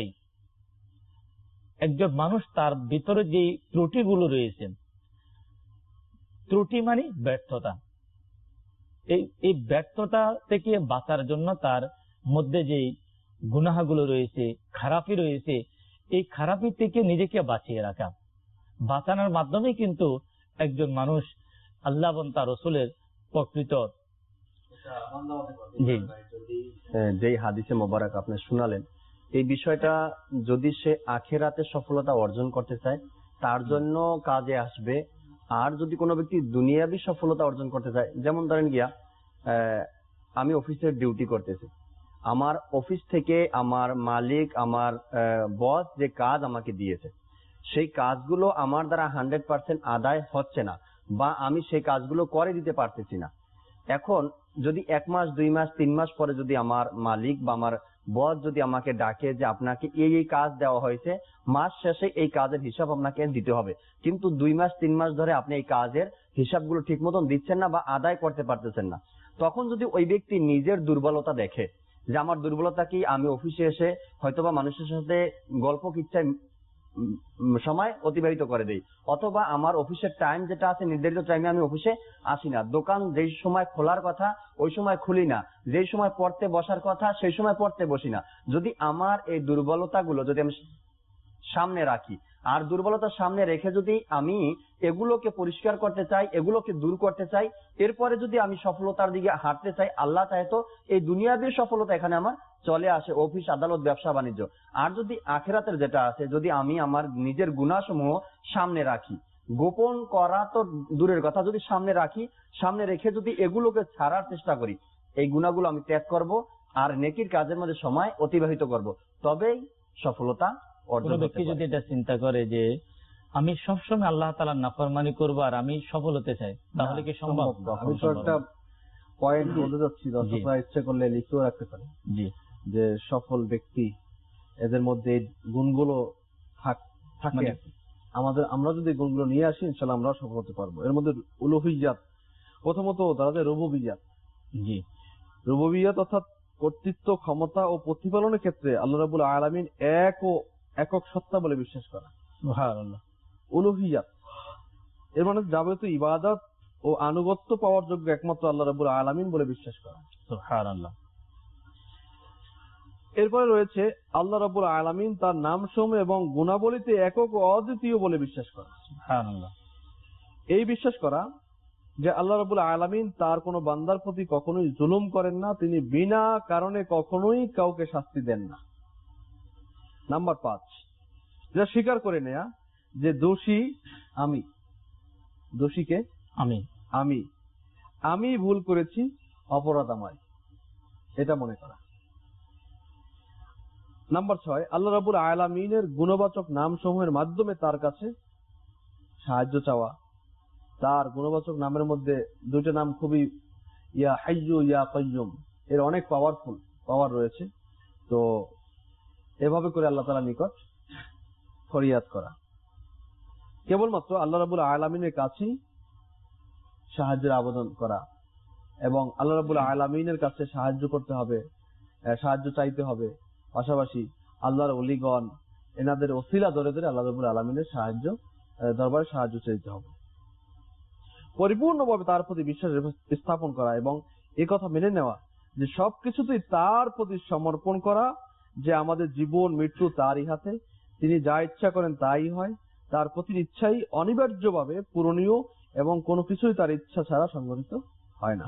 Speaker 2: একজন মানুষ তার ভিতরে যে ত্রুটিগুলো রয়েছে, ত্রুটি মানে ব্যর্থতা, এই ব্যর্থতা থেকে বাঁচার জন্য তার মধ্যে যে গুনাহগুলো রয়েছে, খারাপি রয়েছে, এই খারাপি থেকে নিজেকে বাঁচিয়ে রাখা, বাঁচানোর মাধ্যমে কিন্তু একজন মানুষ আল্লাহ এবং তার রাসূলের প্রকৃত
Speaker 5: যেই হাদিসে মোবারক আপনি শুনালেন, এই বিষয়টা যদি সে আখিরাতে সফলতা অর্জন করতে চায় তার জন্য কাজে আসবে। আর যদি কোনো ব্যক্তি দুনিয়াবি সফলতা অর্জন করতে চায়, যেমন ধরেন গিয়া আমি অফিসের ডিউটি করতেছি, আমার অফিস থেকে আমার মালিক, আমার বস যে কাজ আমাকে দিয়েছে, সেই কাজগুলো আমার দ্বারা 100% আদায় হচ্ছে না, বা আমি সেই কাজগুলো করে দিতে পারতেছি না। এখন যদি 1 মাস 2 মাস 3 মাস পরে যদি আমার মালিক বা আমার বস যদি আমাকে ডাকে যে আপনাকে এই কাজ দেওয়া হয়েছে, মাস শেষে এই কাজের হিসাব আপনাকে দিতে হবে, কিন্তু 2 মাস 3 মাস ধরে আপনি এই কাজের হিসাবগুলো ঠিক মতন দিচ্ছেন না বা আদায় করতে পারতেছেন না, তখন যদি ওই ব্যক্তি নিজের দুর্বলতা দেখে যে আমার দুর্বলতা কি, আমি অফিসে এসে হয়তোবা মানুষের সাথে গল্প কিচ্ছায় সময় অতিবাহিত করে দেই, অথবা আমার অফিসের টাইম যেটা আছে নির্ধারিত টাইমে আমি অফিসে আসি না, দোকান যেই সময় খোলার কথা ওই সময় খুলি না, যেই সময় পড়তে বসার কথা সেই সময় পড়তে বসি না। যদি আমার এই দুর্বলতাগুলো যদি আমি সামনে রাখি, আর দুর্বলতার সামনে রেখে যদি আমি এগুলোকে পরিষ্কার করতে চাই, এগুলোকে দূর করতে চাই, এরপরে যদি আমি সফলতার দিকে হাঁটতে চাই, আল্লাহ চায় তো এই দুনিয়াবী সফলতা এখানে আমার চলে আসে, অফিস আদালত ব্যবসা বাণিজ্য। আর যদি আখিরাতের যেটা আছে, যদি আমি আমার নিজের গুনাহসমূহ সামনে রাখি, গোপন করা তো দূরের কথা, যদি সামনে রাখি, সামনে রেখে যদি এগুলোকে ছাড়ার চেষ্টা করি, এই গুনাহগুলো আমি ত্যাগ করব আর নেকির কাজের মধ্যে সময় অতিবাহিত করব, তবেই সফলতা অর্জন
Speaker 2: হবে। ব্যক্তি যদি এটা চিন্তা করে যে আমি সবসময় আল্লাহ তাআলার নাফরমানি করব আর আমি সফল হতে চাই, তাহলে কি সম্ভব?
Speaker 8: আমি তো একটা পয়েন্ট বলতে যাচ্ছি, দর্শকরা ইচ্ছে করলে লিখেও রাখতে পারে যে সফল ব্যক্তি এদের মধ্যে গুণগুলো থাকে। আমরা যদি গুণগুলো নিয়ে আসি ইনশাআল্লাহ আমরা সফল হতে পারবো। এর মধ্যে উলুহিয়াত, প্রথমত দাঁড়াতে রুবুবিয়াত।
Speaker 2: জি,
Speaker 8: রুবুবিয়াত অর্থাৎ কর্তৃত্ব, ক্ষমতা ও প্রতিপালনের ক্ষেত্রে আল্লাহ রাব্বুল আলামিন একক সত্তা বলে বিশ্বাস করা।
Speaker 2: সুবহানাল্লাহ।
Speaker 8: উলুহিয়াত এর মানে যাবতীয় ইবাদত ও আনুগত্য পাওয়ার যোগ্য একমাত্র আল্লাহ রাব্বুল আলামিন বলে বিশ্বাস করা।
Speaker 2: সুবহানাল্লাহ।
Speaker 8: এরপরে রয়েছে আল্লাহ রাব্বুল আলামিন তার নামসমূহ এবং গুণাবলীতে একক ও অদ্বিতীয় বলে বিশ্বাস করা।
Speaker 2: সুবহানাল্লাহ।
Speaker 8: এই বিশ্বাস করা যে আল্লাহ রাব্বুল আলামিন তার কোনো বান্দার প্রতি কখনোই জুলুম করেন না, তিনি বিনা কারণে কখনোই কাউকে শাস্তি দেন না। নাম্বার 5, যেটা স্বীকার করে নেয়া যে দোষী আমি, দোষীকে আমি ভুল করেছি, অপরাধ আমার, এটা মনে করা। নাম্বার 6, আল্লাহ রাব্বুল আলামিনের গুণবাচক নাম সমূহের মাধ্যমে তার কাছে সাহায্য চাওয়া। তার গুণবাচক নামের মধ্যে দুইটা নাম খুবই ইয়া হাইয়্যু ইয়া কাইয়্যুম, এর অনেক পাওয়ার রয়েছে। তো এভাবে করে আল্লাহ তাআলার নিকট ফরিয়াদ করা, কেবলমাত্র আল্লাহ রাব্বুল আলামিনের কাছেই সাহায্যের আবেদন করা এবং আল্লাহ রাব্বুল আলামিনের কাছে সাহায্য করতে হবে, সাহায্য চাইতে হবে। পাশাপাশি আল্লাহর ওলিগণ এনাদের ওসিলা ধরে ধরে আল্লাহ রাব্বুল আলামিনের দরবারে সাহায্য চাইতে হবে। পরিপূর্ণভাবে তার প্রতি বিশ্বাস স্থাপন করা এবং এই কথা মেনে নেওয়া যে সবকিছুতেই তার প্রতি সমর্পণ করা, যে আমাদের জীবন মৃত্যু তারই হাতে, তিনি যা ইচ্ছা করেন তাই হয়, তার প্রতি ইচ্ছাই অনিবার্যভাবে পূরণীয় এবং কোনো কিছুই তার ইচ্ছা ছাড়া সংঘটিত হয় না।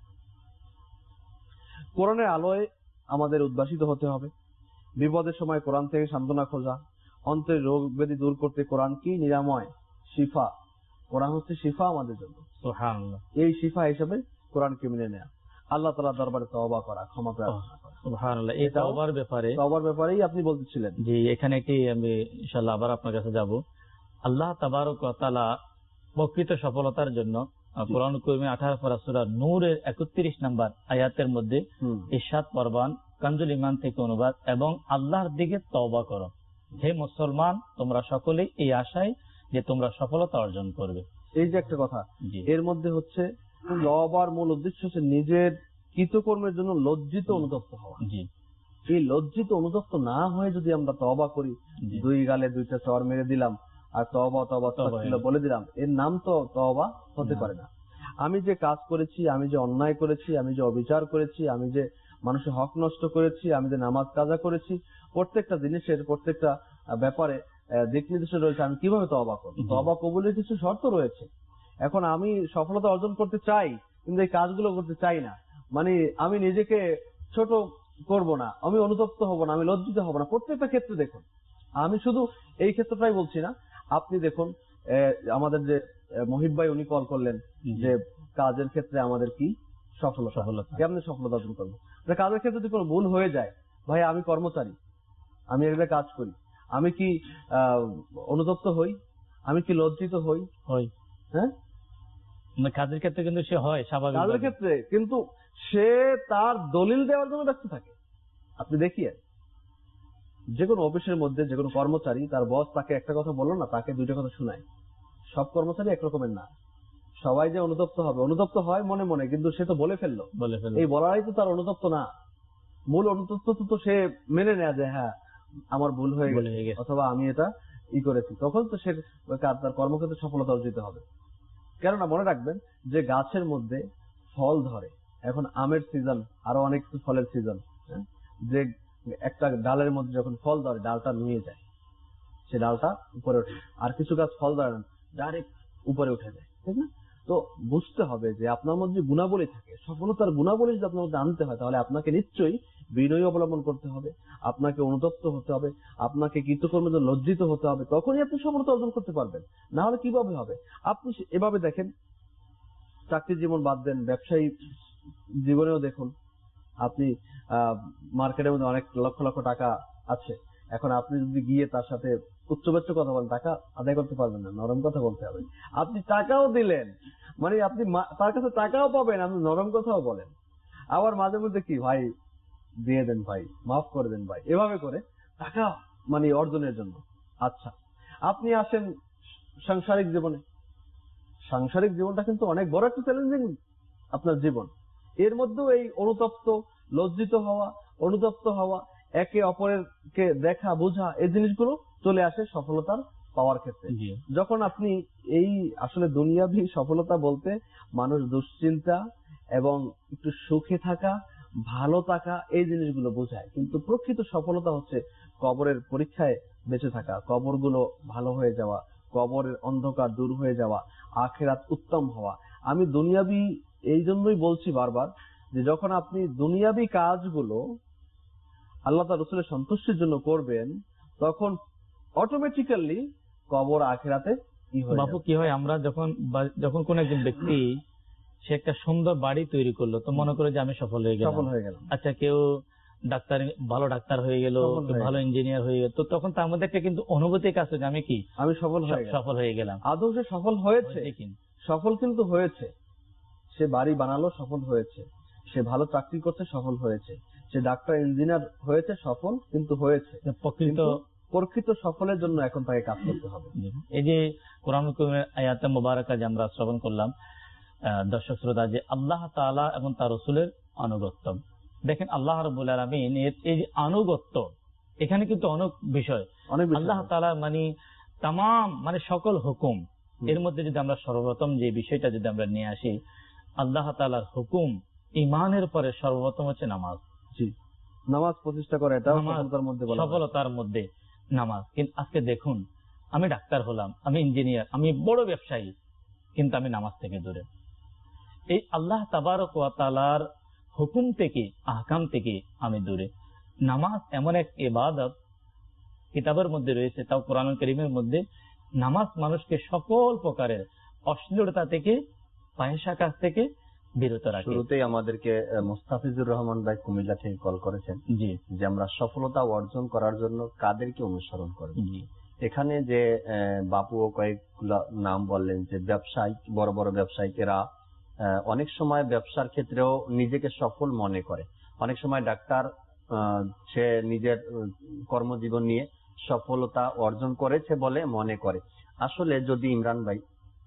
Speaker 8: কোরআনের আলোয় আমাদের উদ্ভাসিত হতে হবে, বিপদের সময় কোরআন থেকে সান্ত্বনা খোঁজা, অন্তরের রোগ ব্যাধি দূর করতে কোরআন কি নিরাময়, শিফা। কোরআন হচ্ছে শিফা আমাদের জন্য।
Speaker 2: সুবহানাল্লাহ।
Speaker 8: এই শিফা হিসেবে কোরআনকে মেনে নেয়া, আল্লাহ তাআলার দরবারে তওবা করা, ক্ষমা প্রার্থনা করা।
Speaker 2: সুবহানাল্লাহ। এই তওবার ব্যাপারেই আপনি বলতেছিলেন। জি, এখানে একটি আমি ইনশাআল্লাহ আবার আপনার কাছে যাব। আল্লাহ তাবারক ওয়া তাআলা প্রকৃত সফলতার জন্য কোরআন কারীমে 18 পারা সূরা নূরের 31 নম্বর আয়াতের মধ্যে ইরশাদ ফরমান, কানজুল ঈমান থেকে অনুবাদ, এবং আল্লাহর দিকে তওবা করো হে মুসলমান, তোমরা সকলেই এই আশায় যে তোমরা সফলতা অর্জন করবে।
Speaker 8: এই যে একটা কথা, এর মধ্যে হচ্ছে তওবার মূল উদ্দেশ্য হচ্ছে নিজের কৃতকর্মের জন্য লজ্জিত অনুতপ্ত হওয়া। এই লজ্জিত অনুতপ্ত না হয়ে যদি আমরা তওবা করি, দুই গালে দুইটা চড় মেরে দিলাম আর তওবা বলে দিলাম, এর নাম তো তওবা হতে পারে না। আমি যে কাজ করেছি, আমি যে অন্যায় করেছি, আমি যে অবিচার করেছি, আমি যে মানুষের হক নষ্ট করেছি, আমি যে নামাজ কাজা করেছি, প্রত্যেকটা জিনিসের প্রত্যেকটা ব্যাপারে দিক নির্দেশ রয়েছে আমি কিভাবে তওবা করব। তওবা কবুলের কিছু শর্ত রয়েছে। এখন আমি সফলতা অর্জন করতে চাই কিন্তু এই কাজগুলো করতে চাই না, মানে আমি নিজেকে ছোট করব না, আমি অনুতপ্ত হব না, আমি লজ্জিত হব না। প্রত্যেকটা ক্ষেত্রে দেখুন, আমি শুধু এই ক্ষেত্রটাই বলছি না, আপনি দেখুন আমাদের যে মহিব ভাই উনি কল করলেন যে কাজের ক্ষেত্রে আমাদের কি সফলতা, কেমন সফলতা অর্জন করবো। কাজের ক্ষেত্রে যদি কোনো ভুল হয়ে যায়, ভাই আমি কর্মচারী, আমি একটা কাজ করি, আমি কি অনুতপ্ত হই, আমি কি লজ্জিত হই? হ্যাঁ,
Speaker 2: কাজের ক্ষেত্রে কিন্তু সে হয় স্বাভাবিক,
Speaker 8: কাজের ক্ষেত্রে কিন্তু সে তার দলিল দেওয়ার জন্য ব্যস্ত থাকে। আপনি দেখিয়ে যে কোনো অফিসের মধ্যে যে কোনো কর্মচারী, তার বস তাকে একটা কথা বললো না, তাকে দুইটা কথা শোনায়। সব কর্মচারী একরকমের না, সবাই যে অনুতপ্ত হয় মনে মনে, কিন্তু সে তো বলে ফেললো, এই বলারই তো তার অনুতপ্ত না। মূল অনুতপ্ত তো সে মেনে নেয় যে হ্যাঁ আমার ভুল হয়ে গেছে অথবা আমি এটা করেছি, তখন তো সে তার কর্মক্ষেত্রে সফলতা অর্জিত হবে। কেননা মনে রাখবেন যে গাছের মধ্যে ফল ধরে, এখন আমের সিজন, আরো অনেক ফলের সিজন, যে একটা ডালের মধ্যে যখন ফল ধরে ডালটা নুয়ে যায়, সে ডালটা উপরে ওঠে। আর কিছু গাছ ফল ধরে না, ডাইরেক্ট উপরে উঠে যায়, ঠিক না? তো বুঝতে হবে যে আপনার মধ্যে গুণাবলী থাকে, সফলতার গুণাবলী যদি আপনার মধ্যে আনতে হয় তাহলে আপনাকে নিশ্চয়ই বিনয় অবলম্বন করতে হবে, আপনাকে অনুতপ্ত হতে হবে, আপনাকে কৃতকর্মের জন্য লজ্জিত হতে হবে, তখনই আপনি সফলতা অর্জন করতে পারবেন। না হলে কিভাবে হবে? আপনি এভাবে দেখেন, চাকরি জীবন বাদ দেন, ব্যবসায়ী জীবনেও দেখুন, আপনি মার্কেটের মধ্যে অনেক লক্ষ লক্ষ টাকা আছে, এখন আপনি যদি গিয়ে তার সাথে উচ্চবাচ্য কথা বলেন, টাকা আদায় করতে পারবেন না, নরম কথা বলতে হবে। আপনি টাকাও দিলেন, মানে আপনি তার কাছে টাকাও পাবেন, আপনি নরম কথাও বলেন। আবার মাঝে মধ্যে কি, ভাই দিয়ে দেন, ভাই মাফ করে দেন ভাই, এভাবে করে টাকা মানে অর্জনের জন্য। আচ্ছা, আপনি আসেন সাংসারিক জীবনে, সাংসারিক জীবনটা কিন্তু অনেক বড় একটা চ্যালেঞ্জিং আপনার জীবন। এর মধ্যেও এই অনুতপ্ত, লজ্জিত হওয়া, অনুতপ্ত হওয়া, একে অপরকে দেখা বোঝা, এই জিনিসগুলো চলে আসে সফলতার পাওয়ার ক্ষেত্রে। যখন আপনি এই আসলে দুনিয়াবি সফলতা বলতে মানুষ দুশ্চিন্তা এবং একটু সুখে থাকা, ভালো থাকা, এই জিনিসগুলো বোঝায়, কিন্তু প্রকৃত সফলতা হচ্ছে কবরের পরীক্ষায় বেঁচে থাকা, কবরগুলো ভালো হয়ে যাওয়া, কবরের অন্ধকার দূর হয়ে যাওয়া, আখিরাত উত্তম হওয়া। আমি দুনিয়াবি এই জন্যই বলছি বারবার যে যখন আপনি দুনিয়াবি কাজগুলো আল্লাহ তাআলা রাসূলের সন্তুষ্টির জন্য করবেন, তখন অটোমেটিক্যালি কবর আখিরাতে
Speaker 2: বাপু কি হয়, আমরা যখন কোন একজন ব্যক্তি সে একটা সুন্দর বাড়ি তৈরি করলো, তো মনে করে যে আমি সফল হয়ে গেলাম। আচ্ছা, কেউ ডাক্তার, ভালো ডাক্তার হয়ে গেল, ভালো ইঞ্জিনিয়ার হয়ে গেল, তো তখন তার মধ্যে একটা কিন্তু অনুভূতি কাজ হচ্ছে আমি সফল হয়ে গেলাম।
Speaker 8: আদৌ সে সফল হয়েছে? সফল কিন্তু হয়েছে। সে বাড়ি বানালো, সফল হয়েছে। সে ভালো চাকরি করছে, সফল হয়েছে। সে ডাক্তার ইঞ্জিনিয়ার হয়েছে, সফল কিন্তু হয়েছে। প্রকৃত সফলের জন্য এখন তাকে কাজ করতে হবে।
Speaker 2: এই যে কোরআন আয়াতে মুবারাকা যে আমরা শ্রবণ করলাম দর্শক শ্রোতা, যে আল্লাহ তাআলা এবং তার রাসূলের আনুগত্য, দেখেন আল্লাহ রাব্বুল আলামিন এই যে আনুগত্য, এখানে কিন্তু অনেক বিষয় আল্লাহ তাআলা তামাম সকল হুকুম, এর মধ্যে যদি আমরা সর্বপ্রথম যে বিষয়টা যদি আমরা নিয়ে আসি, আল্লাহ তাআলার হুকুম ঈমানের পরে সর্বপ্রথম হচ্ছে নামাজ।
Speaker 8: জি, নামাজ প্রতিষ্ঠা করে, এটা
Speaker 2: সফলতার মধ্যে নামাজ। কিন্তু আজকে দেখুন, আমি ডাক্তার হলাম, আমি ইঞ্জিনিয়ার, আমি বড় ব্যবসায়ী, কিন্তু আমি নামাজ থেকে দূরে। এই আল্লাহ তাবারক ওয়া তাআলার হুকুম থেকে, আহকাম থেকে আমি দূরে। নামাজ এমন এক ইবাদত, কিতাবের মধ্যে রয়েছে, তাও কোরআন কারীমের মধ্যে, নামাজ মানুষকে সকল প্রকারের অশ্লীলতা থেকে, ফাহিশা কাজ থেকে বিরত রাখে।
Speaker 5: শুরুতেই আমাদেরকে মুস্তাফিজুর রহমান ভাই কুমিল্লা থেকে কল করেছেন যে আমরা সফলতা অর্জন করার জন্য কাদেরকে অনুসরণ করব। এখানে যে বাপুও কয়েকগুলো নাম বললেন, যে ব্যবসায়ী, বড় বড় ব্যবসায়ীরা অনেক সময় ব্যবসার ক্ষেত্রেও নিজেকে সফল মনে করে। অনেক সময় ডাক্তার, সে নিজের কর্মজীবন নিয়ে সফলতা অর্জন করেছে বলে মনে করে। আসলে যদি ইমরান ভাই,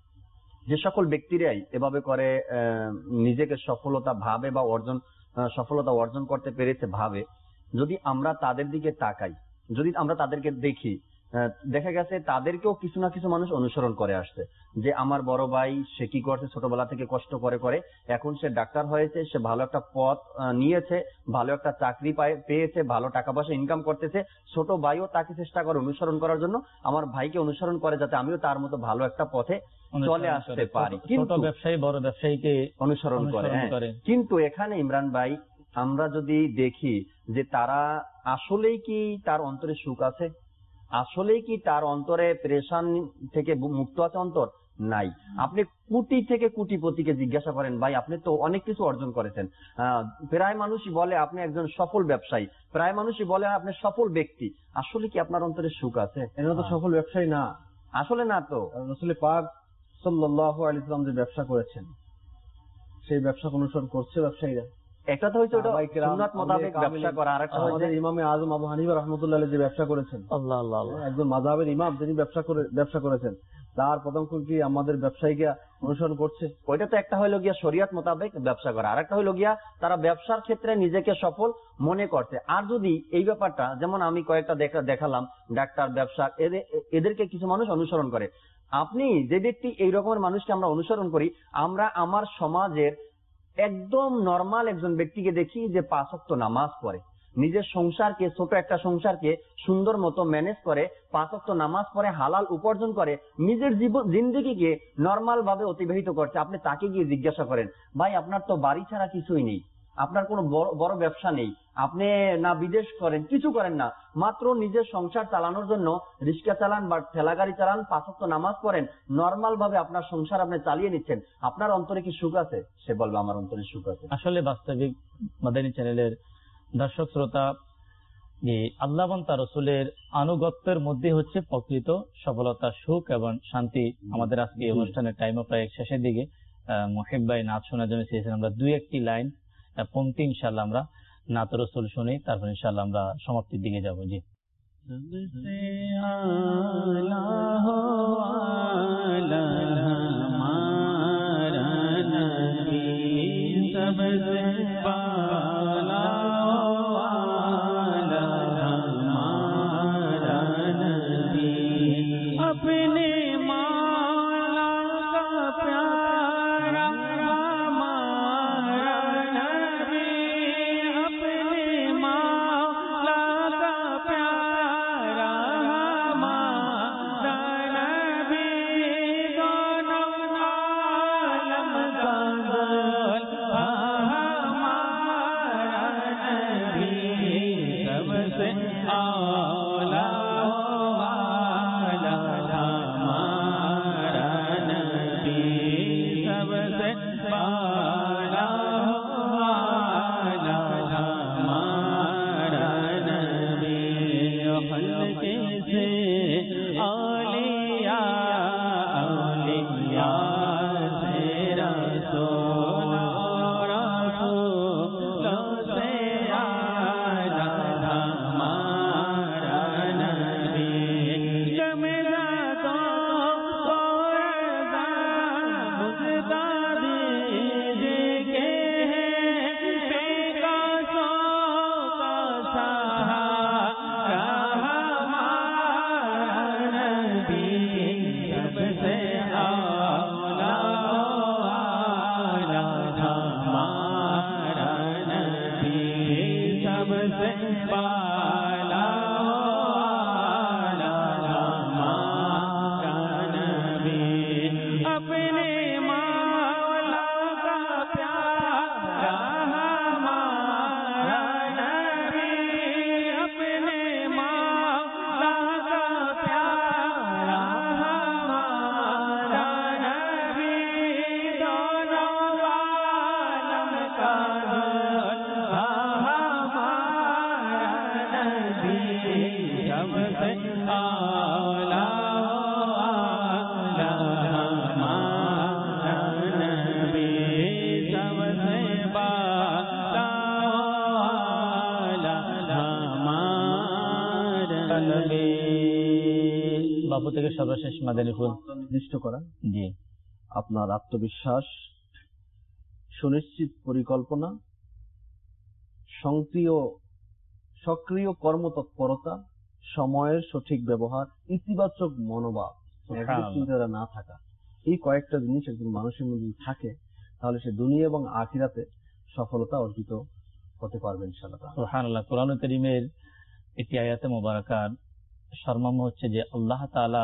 Speaker 5: যে সকল ব্যক্তিরাই এভাবে করে নিজেকে সফলতা ভাবে বা সফলতা অর্জন করতে পেরেছে ভাবে, যদি আমরা তাদের দিকে তাকাই, যদি আমরা তাদেরকে দেখি, দেখা গেছে তাদেরকেও কিছু না কিছু মানুষ অনুসরণ করে আসছে। যে আমার বড় ভাই সে কি করছে, ছোটবেলা থেকে কষ্ট করে করে এখন সে ডাক্তার হয়েছে, সে ভালো একটা পথ নিয়েছে, ভালো একটা চাকরি পেয়েছে, ভালো টাকা পয়সা ইনকাম করতেছে। ছোট ভাইও তাকে চেষ্টা করে অনুসরণ করার জন্য, আমার ভাইকে অনুসরণ করে যাতে আমিও তার মতো ভালো একটা পথে চলে আসতে পারি। কিন্তু ব্যবসায়ী বড় ব্যবসায়ীকে অনুসরণ করে। কিন্তু এখানে ইমরান ভাই, আমরা যদি দেখি যে তারা আসলেই কি তার অন্তরে সুখ আছে, আসলেই কি তার অন্তরে পেরেশান থেকে মুক্ত আছে অন্তর? নাই। আপনি কোটি থেকে কোটিপতিকে জিজ্ঞাসা করেন, ভাই আপনি তো অনেক কিছু অর্জন করেছেন, প্রায় মানুষই বলে আপনি একজন সফল ব্যবসায়ী, প্রায় মানুষই বলে আপনি সফল ব্যক্তি, আসলে কি আপনার অন্তরে সুখ আছে?
Speaker 8: এটা তো সফল ব্যবসায়ী না,
Speaker 5: আসলে না। তো
Speaker 8: রাসূল পাক সাল্লাল্লাহু আলাইহি ওয়াসাল্লাম যে ব্যবসা করেছেন, সেই ব্যবসা অনুসরণ করছে ব্যবসায়ীরা।
Speaker 5: একটা তো হচ্ছে ওটা সুন্নাত মোতাবেক ব্যবসা করা, আর একটা হচ্ছে
Speaker 8: ইমামে আযম আবু হানিফা রাহমাতুল্লাহ আলাইহি যে ব্যবসা করেছেন,
Speaker 2: আল্লাহ আল্লাহ,
Speaker 8: একজন মাযহাবের ইমাম, যিনি ব্যবসা করেছেন, তার পদক্ষেপ কি আমাদের ব্যবসায়ীরা অনুসরণ করছে?
Speaker 5: ওইটা তো একটা হইলো গিয়া শরীয়ত মোতাবেক ব্যবসা করা, আর একটা হইলো গিয়া তারা ব্যবসার ক্ষেত্রে নিজেকে সফল মনে করছে। আর যদি এই ব্যাপারটা, যেমন আমি কয়েকটা দেখালাম ডাক্তার, ব্যবসা, এদেরকে কিছু মানুষ অনুসরণ করে। আপনি যে ব্যক্তি এই রকমের মানুষকে আমরা অনুসরণ করি, আমরা আমার সমাজের একদম নরমাল একজন ব্যক্তিকে দেখি যে 5 ওয়াক্ত নামাজ পড়ে, নিজের সংসারকে, ছোট একটা সংসারকে সুন্দর মতো ম্যানেজ করে, 5 ওয়াক্ত নামাজ পড়ে, হালাল উপার্জন করে, নিজের জিন্দেগিকে নরমাল ভাবে অতিবাহিত করছে। আপনি তাকে গিয়ে জিজ্ঞাসা করেন, ভাই আপনার তো বাড়ি ছাড়া কিছুই নেই, আপনার কোনো বড় ব্যবসা নেই, আপনি না বিদেশ করেন, কিছু করেন না, মাত্র নিজের সংসার চালানোর জন্য রিক্সা চালান বা ঠেলা গাড়ি চালান, 5 ওয়াক্ত নামাজ পড়েন, নরমাল ভাবে আপনার সংসার আপনি চালিয়ে নিচ্ছেন, আপনার অন্তরে কি সুখ আছে? সে বলবে আমার অন্তরে সুখ আছে।
Speaker 2: আসলে বাস্তবিক মাদানী চ্যানেলের দর্শক শ্রোতা, যে আল্লাহ এবং তার রাসূলের আনুগত্যের মধ্যে হচ্ছে প্রকৃত সফলতা, সুখ এবং শান্তি। আমাদের আজকে এই অনুষ্ঠানের টাইমও প্রায় শেষের দিকে। মুহিব ভাই নাচ শোনার জন্য চেয়েছেন, আমরা 2-1টি লাইন পংক্তি ইনশাআল্লাহ আমরা নাত রাসূল শুনি, তারপর ইনশাআল্লাহ আমরা সমাপ্তির দিকে যাব। জি।
Speaker 1: सबसे पाला वाला हमारा नबी, अपने मौला का प्यारा हमारा नबी, अपने मौला का प्यारा हमारा नबी, दोनों आलम का दूल्हा हमारा नबी, सबसे आला वाला हमारा नबी, सबसे पाला वाला हमारा नबी, हल्के से औलिया औलिया से रसूल, रसूलों से आला हमारा नबी, जमला तो सोरदा मुझदा दीजिए बेकासों का सहारा हमारा नबी, सबसे आला वाला हमारा नबी, सबसे पाला वाला हमारा नबी, अपने मौला का प्यारा हमारा नबी, अपने मौला का प्यारा हमारा नबी, दोनों आलम का दूल्हा हमारा नबी, सबसे आला वाला हमारा नबी, सबसे बाला वाला हमारा नबी।
Speaker 2: বাপু থেকে সর্বশেষ মাদানী ফুল
Speaker 8: নির্দিষ্ট করা,
Speaker 2: জি।
Speaker 8: আপনার আত্মবিশ্বাস, সুনিশ্চিত পরিকল্পনা, সক্রিয় কর্মতৎপরতা, সময়ের সঠিক ব্যবহার, ইতিবাচক মনোভাব, নেগেটিভ চিন্তাধারা না থাকা, এই কয়েকটা জিনিস একজন মানুষের মধ্যে থাকে, তাহলে সে দুনিয়া এবং আখিরাতে সফলতা অর্জিত হতে পারবে ইনশাআল্লাহ।
Speaker 2: সুবহানাল্লাহ। কোরআন কারীমের একটি আয়াতে মোবারকার সর্মর্ম হচ্ছে যে আল্লাহ তাআলা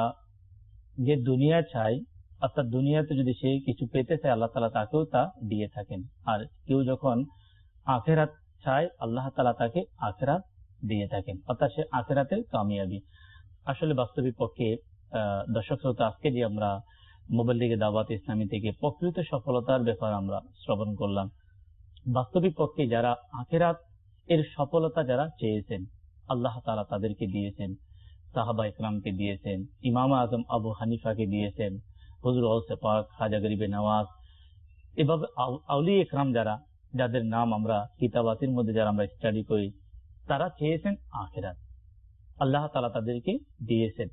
Speaker 2: যে দুনিয়া চায়, অর্থাৎ দুনিয়াতে যদি সে কিছু পেতে চায় আল্লাহ তাআলা তাকেও তা দিয়ে থাকেন, আর কেউ যখন আখিরাত চায় আল্লাহ তাআলা তাকে আখিরাত দিয়ে থাকেন, অর্থাৎ সে আখিরাতের কামিয়াবি। আসলে বাস্তবিক পক্ষে দর্শক শ্রোতা, আজকে যে আমরা মুবাল্লিগে দাওয়াত ইসলামী থেকে প্রকৃত সফলতার ব্যাপার আমরা শ্রবণ করলাম, বাস্তবিক পক্ষে যারা আখিরাত এর সফলতা যারা চেয়েছেন আল্লাহ তাআলা তাদেরকে দিয়েছেন, সাহাবা ইকরামকে দিয়েছেন, ইমাম আজম আবু হানিফাকে দিয়েছেন, হুজুর গৌসে পাক খাজা গরিবে নওয়াজ, এভাবে আউলিয়া ইকরাম যারা, যাদের নাম আমরা কিতাবাতের মধ্যে যারা আমরা স্টাডি করি, তারা চেয়েছেন আখিরাত, আল্লাহ তাআলা তাদেরকে দিয়েছেন।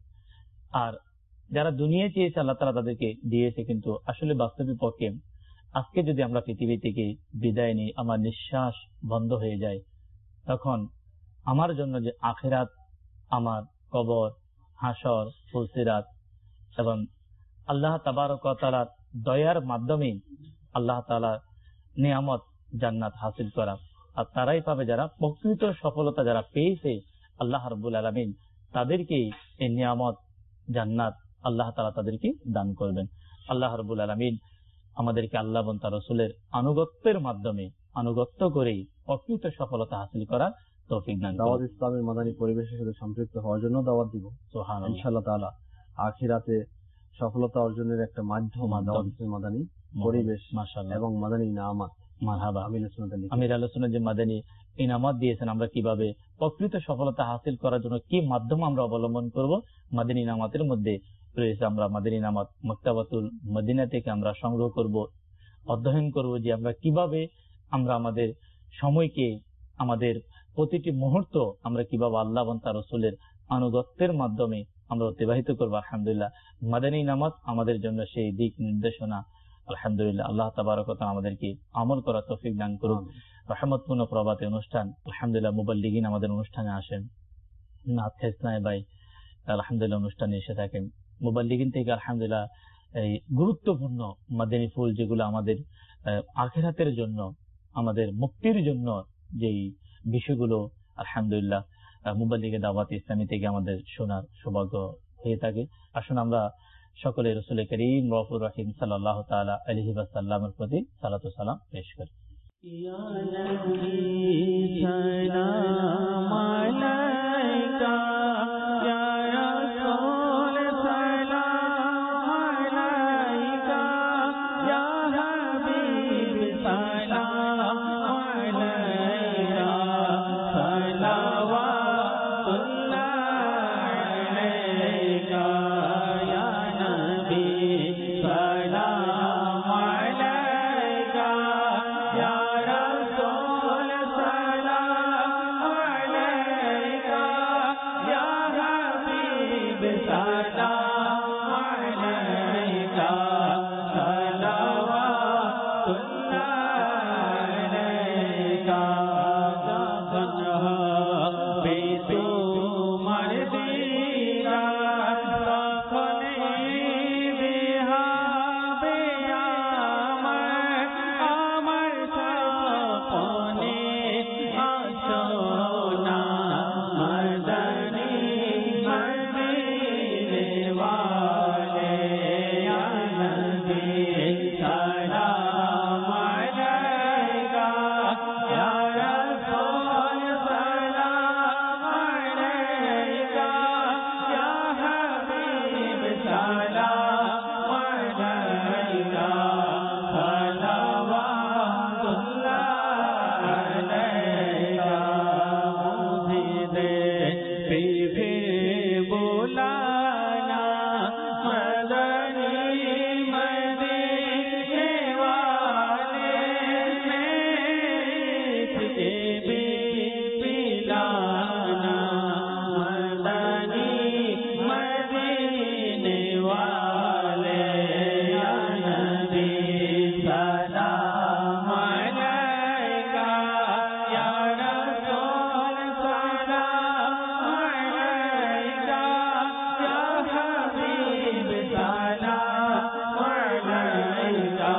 Speaker 2: আর যারা দুনিয়া চেয়েছে আল্লাহ তাআলা তাদেরকে দিয়েছে। কিন্তু আসলে বাস্তবিক পক্ষে আজকে যদি আমরা পৃথিবী থেকে বিদায় নিই, আমার নিঃশ্বাস বন্ধ হয়ে যায়, তখন আমার জন্য যে আখিরাত, আমার কবর, হাসর, ফুলসিরাত এবং আল্লাহ তাবারক ওয়া তাআলার দয়ার মাধ্যমে আল্লাহ তাআলার নিয়ামত জান্নাত হাসিল করা, আর তারাই পাবে যারা প্রকৃত সফলতা যারা পেয়েছে আল্লাহ রাব্বুল আলামিন তাদেরকে এই নিয়ামত জান্নাত আল্লাহ তাআলা তাদেরকে দান করবেন। আল্লাহ রাব্বুল আলামিন আমাদেরকে আল্লাহ এবং তার রাসূলের আনুগত্যের মাধ্যমে আনুগত্য করে প্রকৃত সফলতা হাসিল করার তৌফিক দান করুন।
Speaker 8: দাওয়াত ইসলামের মাদানী পরিবেশের সাথে সম্পৃক্ত হওয়ার জন্য দাওয়াত দিব
Speaker 2: সুবহানাল্লাহ।
Speaker 8: ইনশাআল্লাহ তাআলা আখিরাতে সফলতা অর্জনের একটা মাধ্যম দাওয়াত ইসলামের মাদানী পরিবেশ
Speaker 2: মাশাআল্লাহ
Speaker 8: এবং মাদানী ইনামাত।
Speaker 2: মারহাবা।
Speaker 8: আমির
Speaker 2: আহলে সুন্নাত যে মাদানী ইনামাত দিয়েছেন, আমরা কিভাবে প্রকৃত সফলতা হাসিল করার জন্য কি মাধ্যম আমরা অবলম্বন করব, মাদানী ইনামাতের মধ্যে রয়েছে। আমরা মাদানী ইনামাত মাকতাবাতুল মদিনা থেকে আমরা সংগ্রহ করব, অধ্যয়ন করব যে আমরা কিভাবে আমরা আমাদের সময়কে, আমাদের প্রতিটি মুহূর্ত আমরা কিভাবে আল্লাহ এবং তার রাসূলের আনুগত্যের মাধ্যমে আমরা অতিবাহিত করবো। আলহামদুলিল্লাহ, মাদানী ইনামাত আমাদের জন্য সেই দিক নির্দেশনা আলহামদুলিল্লাহ, আল্লাহ তাবারক ওয়া তাআলা আমাদেরকে আমল করার তৌফিক দান করুন। রহমতপূর্ণ প্রভাতী অনুষ্ঠান, আলহামদুলিল্লাহ মুবাল্লিগিন আমাদের অনুষ্ঠানে আসেন, নাত খেসনায় ভাই আলহামদুলিল্লাহ অনুষ্ঠানে এসে থাকেন। মুবাল্লিগিন থেকে আলহামদুলিল্লাহ এই গুরুত্বপূর্ণ মাদানী ফুল যেগুলো আমাদের আখিরাতের জন্য, আমাদের মুক্তির জন্য যেই বিষয়গুলো আলহামদুলিল্লাহ মুবাল্লিগে দাওয়াত ইসলামী থেকে আমাদের শোনার সৌভাগ্য হয়ে থাকে। আসুন আমরা সকলে রাসূল করিম রাউফুর রহিম সাল্লাল্লাহু তাআলা আলাইহি ওয়াসাল্লামের প্রতি সালাত ও সালাম পেশ করি।
Speaker 1: ইয়া নবী সালাম আলাইকা, ইয়া রাসূল সালাম আলাইকা, ইয়া হাবিব সালাম আলাইকা, সালাওয়াতুল্লাহ আলাইকা, ইয়া নবী সালাম আলাইকা, ইয়া রাসূল সালাম আলাইকা, ইয়া হাবিব সালাম আলাইকা, সালাওয়াতুল্লাহ আলাইকা। যখন হবে তোমার দিদার, তখন ঈদে হবে আমার, আমার স্বপ্নে আসো না মদনী মদিনে ওয়ালে, ইয়া নবী সালাম আলাইকা, ইয়া রাসূল সালাম আলাইকা, ইয়া হাবিব সালাম আলাইকা, সালাওয়াতুল্লাহ আলাইকা। মুঝে पीछे बुलाना मदनी मदीने वाले, तुझे भी पिलाना मदनी मदीने वाले, या नबी सलाम अलैका, या रसूल सलाम अलैका, या हबीब सलाम अलैका,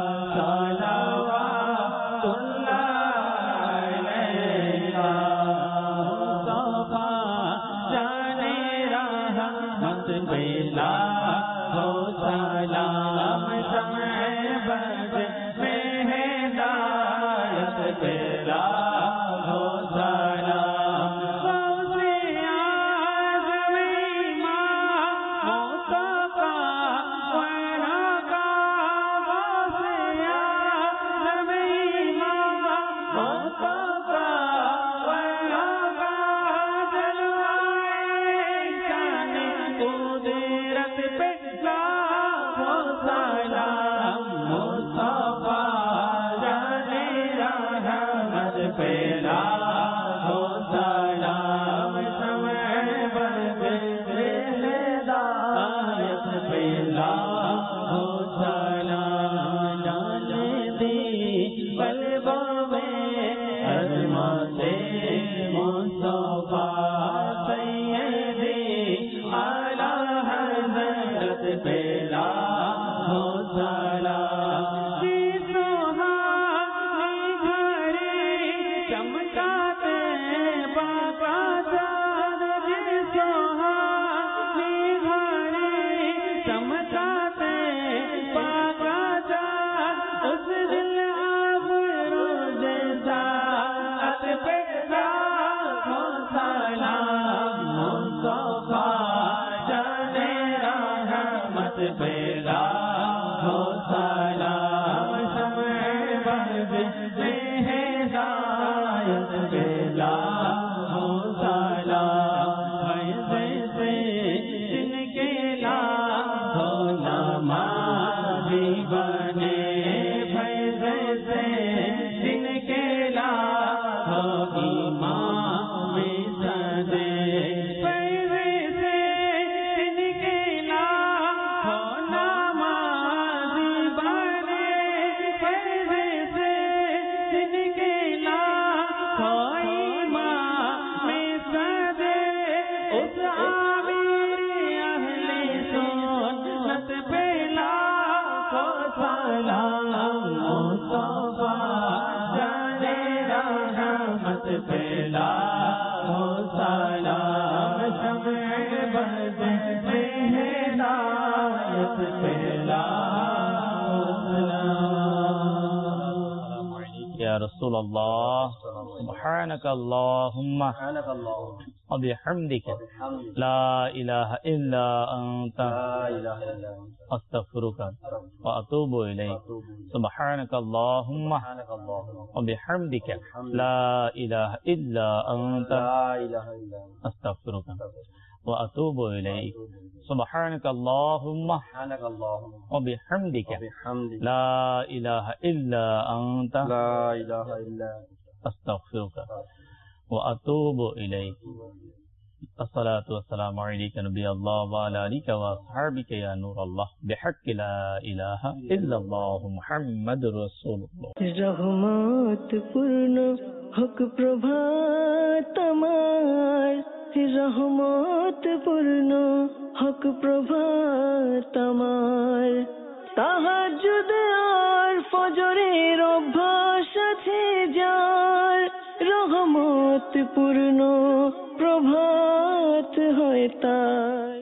Speaker 1: सलावतुल्लाह अलैका। मुस्तफा जाने रहमत बेला हो सलाम, समबद में हिदायत बेला हो सलाम। गौसे आज़म इमाम मुस्तफा वरा का, गौसे आज़म इमाम मुस्तफा वरा का, जलवाए शान कुदरत पे लाखों सलाम। मुस्तफा जाने रहमत पे लाखों सलाम, समबद में हिदायत पे लाखों सलाम। डाल दी कल्बों में अज़मते मुस्तफा सैयदी आला हज़रत पे लाखों सलाम। जी सुहानी घड़ी चमकाते बाबा जान, जी सुहानी घड़ी चमकाते बाबा जान, उस दिल आबरूज़े साअत पे लाखों सलाम। मुस्तफा जाने रहमत पे लाखों सलाम, समबद में हिदायत पे लाखों सलाम। फैज़ से जिनके लाखों नमाज़ी बने, फैज़ से जिनके लाखों इमाम सदे, फैज़ से जिनके लाखों नमाज़ी बने, फैला हो सलाम शम्ए बज़ में हिदायत फैला हो सलाम
Speaker 2: या रसूल अल्लाह सुब्हानक अल्लाहुम्मा व बिहम्दिक ला इलाहा इल्ला अंता अस्तगफिरुका व अतूबु इलैक सुब्हानक अल्लाहुम्मा व बिहम्दिक ला इलाहा इल्ला अंता अस्तगफिरुका व अतूबु इलैक सुब्हानक अल्लाहुम्मा व बिहम्दिक ला इलाहा इल्ला अंता अस्तगफिरुका व अतूबु इलैक। अस्सलातु वस्सलामु अलैका नबी अल्लाह व अला आलिका व अस्हाबिका या नूर अल्लाह बिहक्कि ला इलाहा इल्लल्लाह मुहम्मदुर रसूलुल्लाह।
Speaker 11: रहमत पूर्ण हक प्रभात আমার, रहमत पूर्ण हक प्रभात আমার, তাহাজ্জুদ আর ফজরের অভ্যাস আছে যার, রহমত পূর্ণ প্রভাত হয় তার।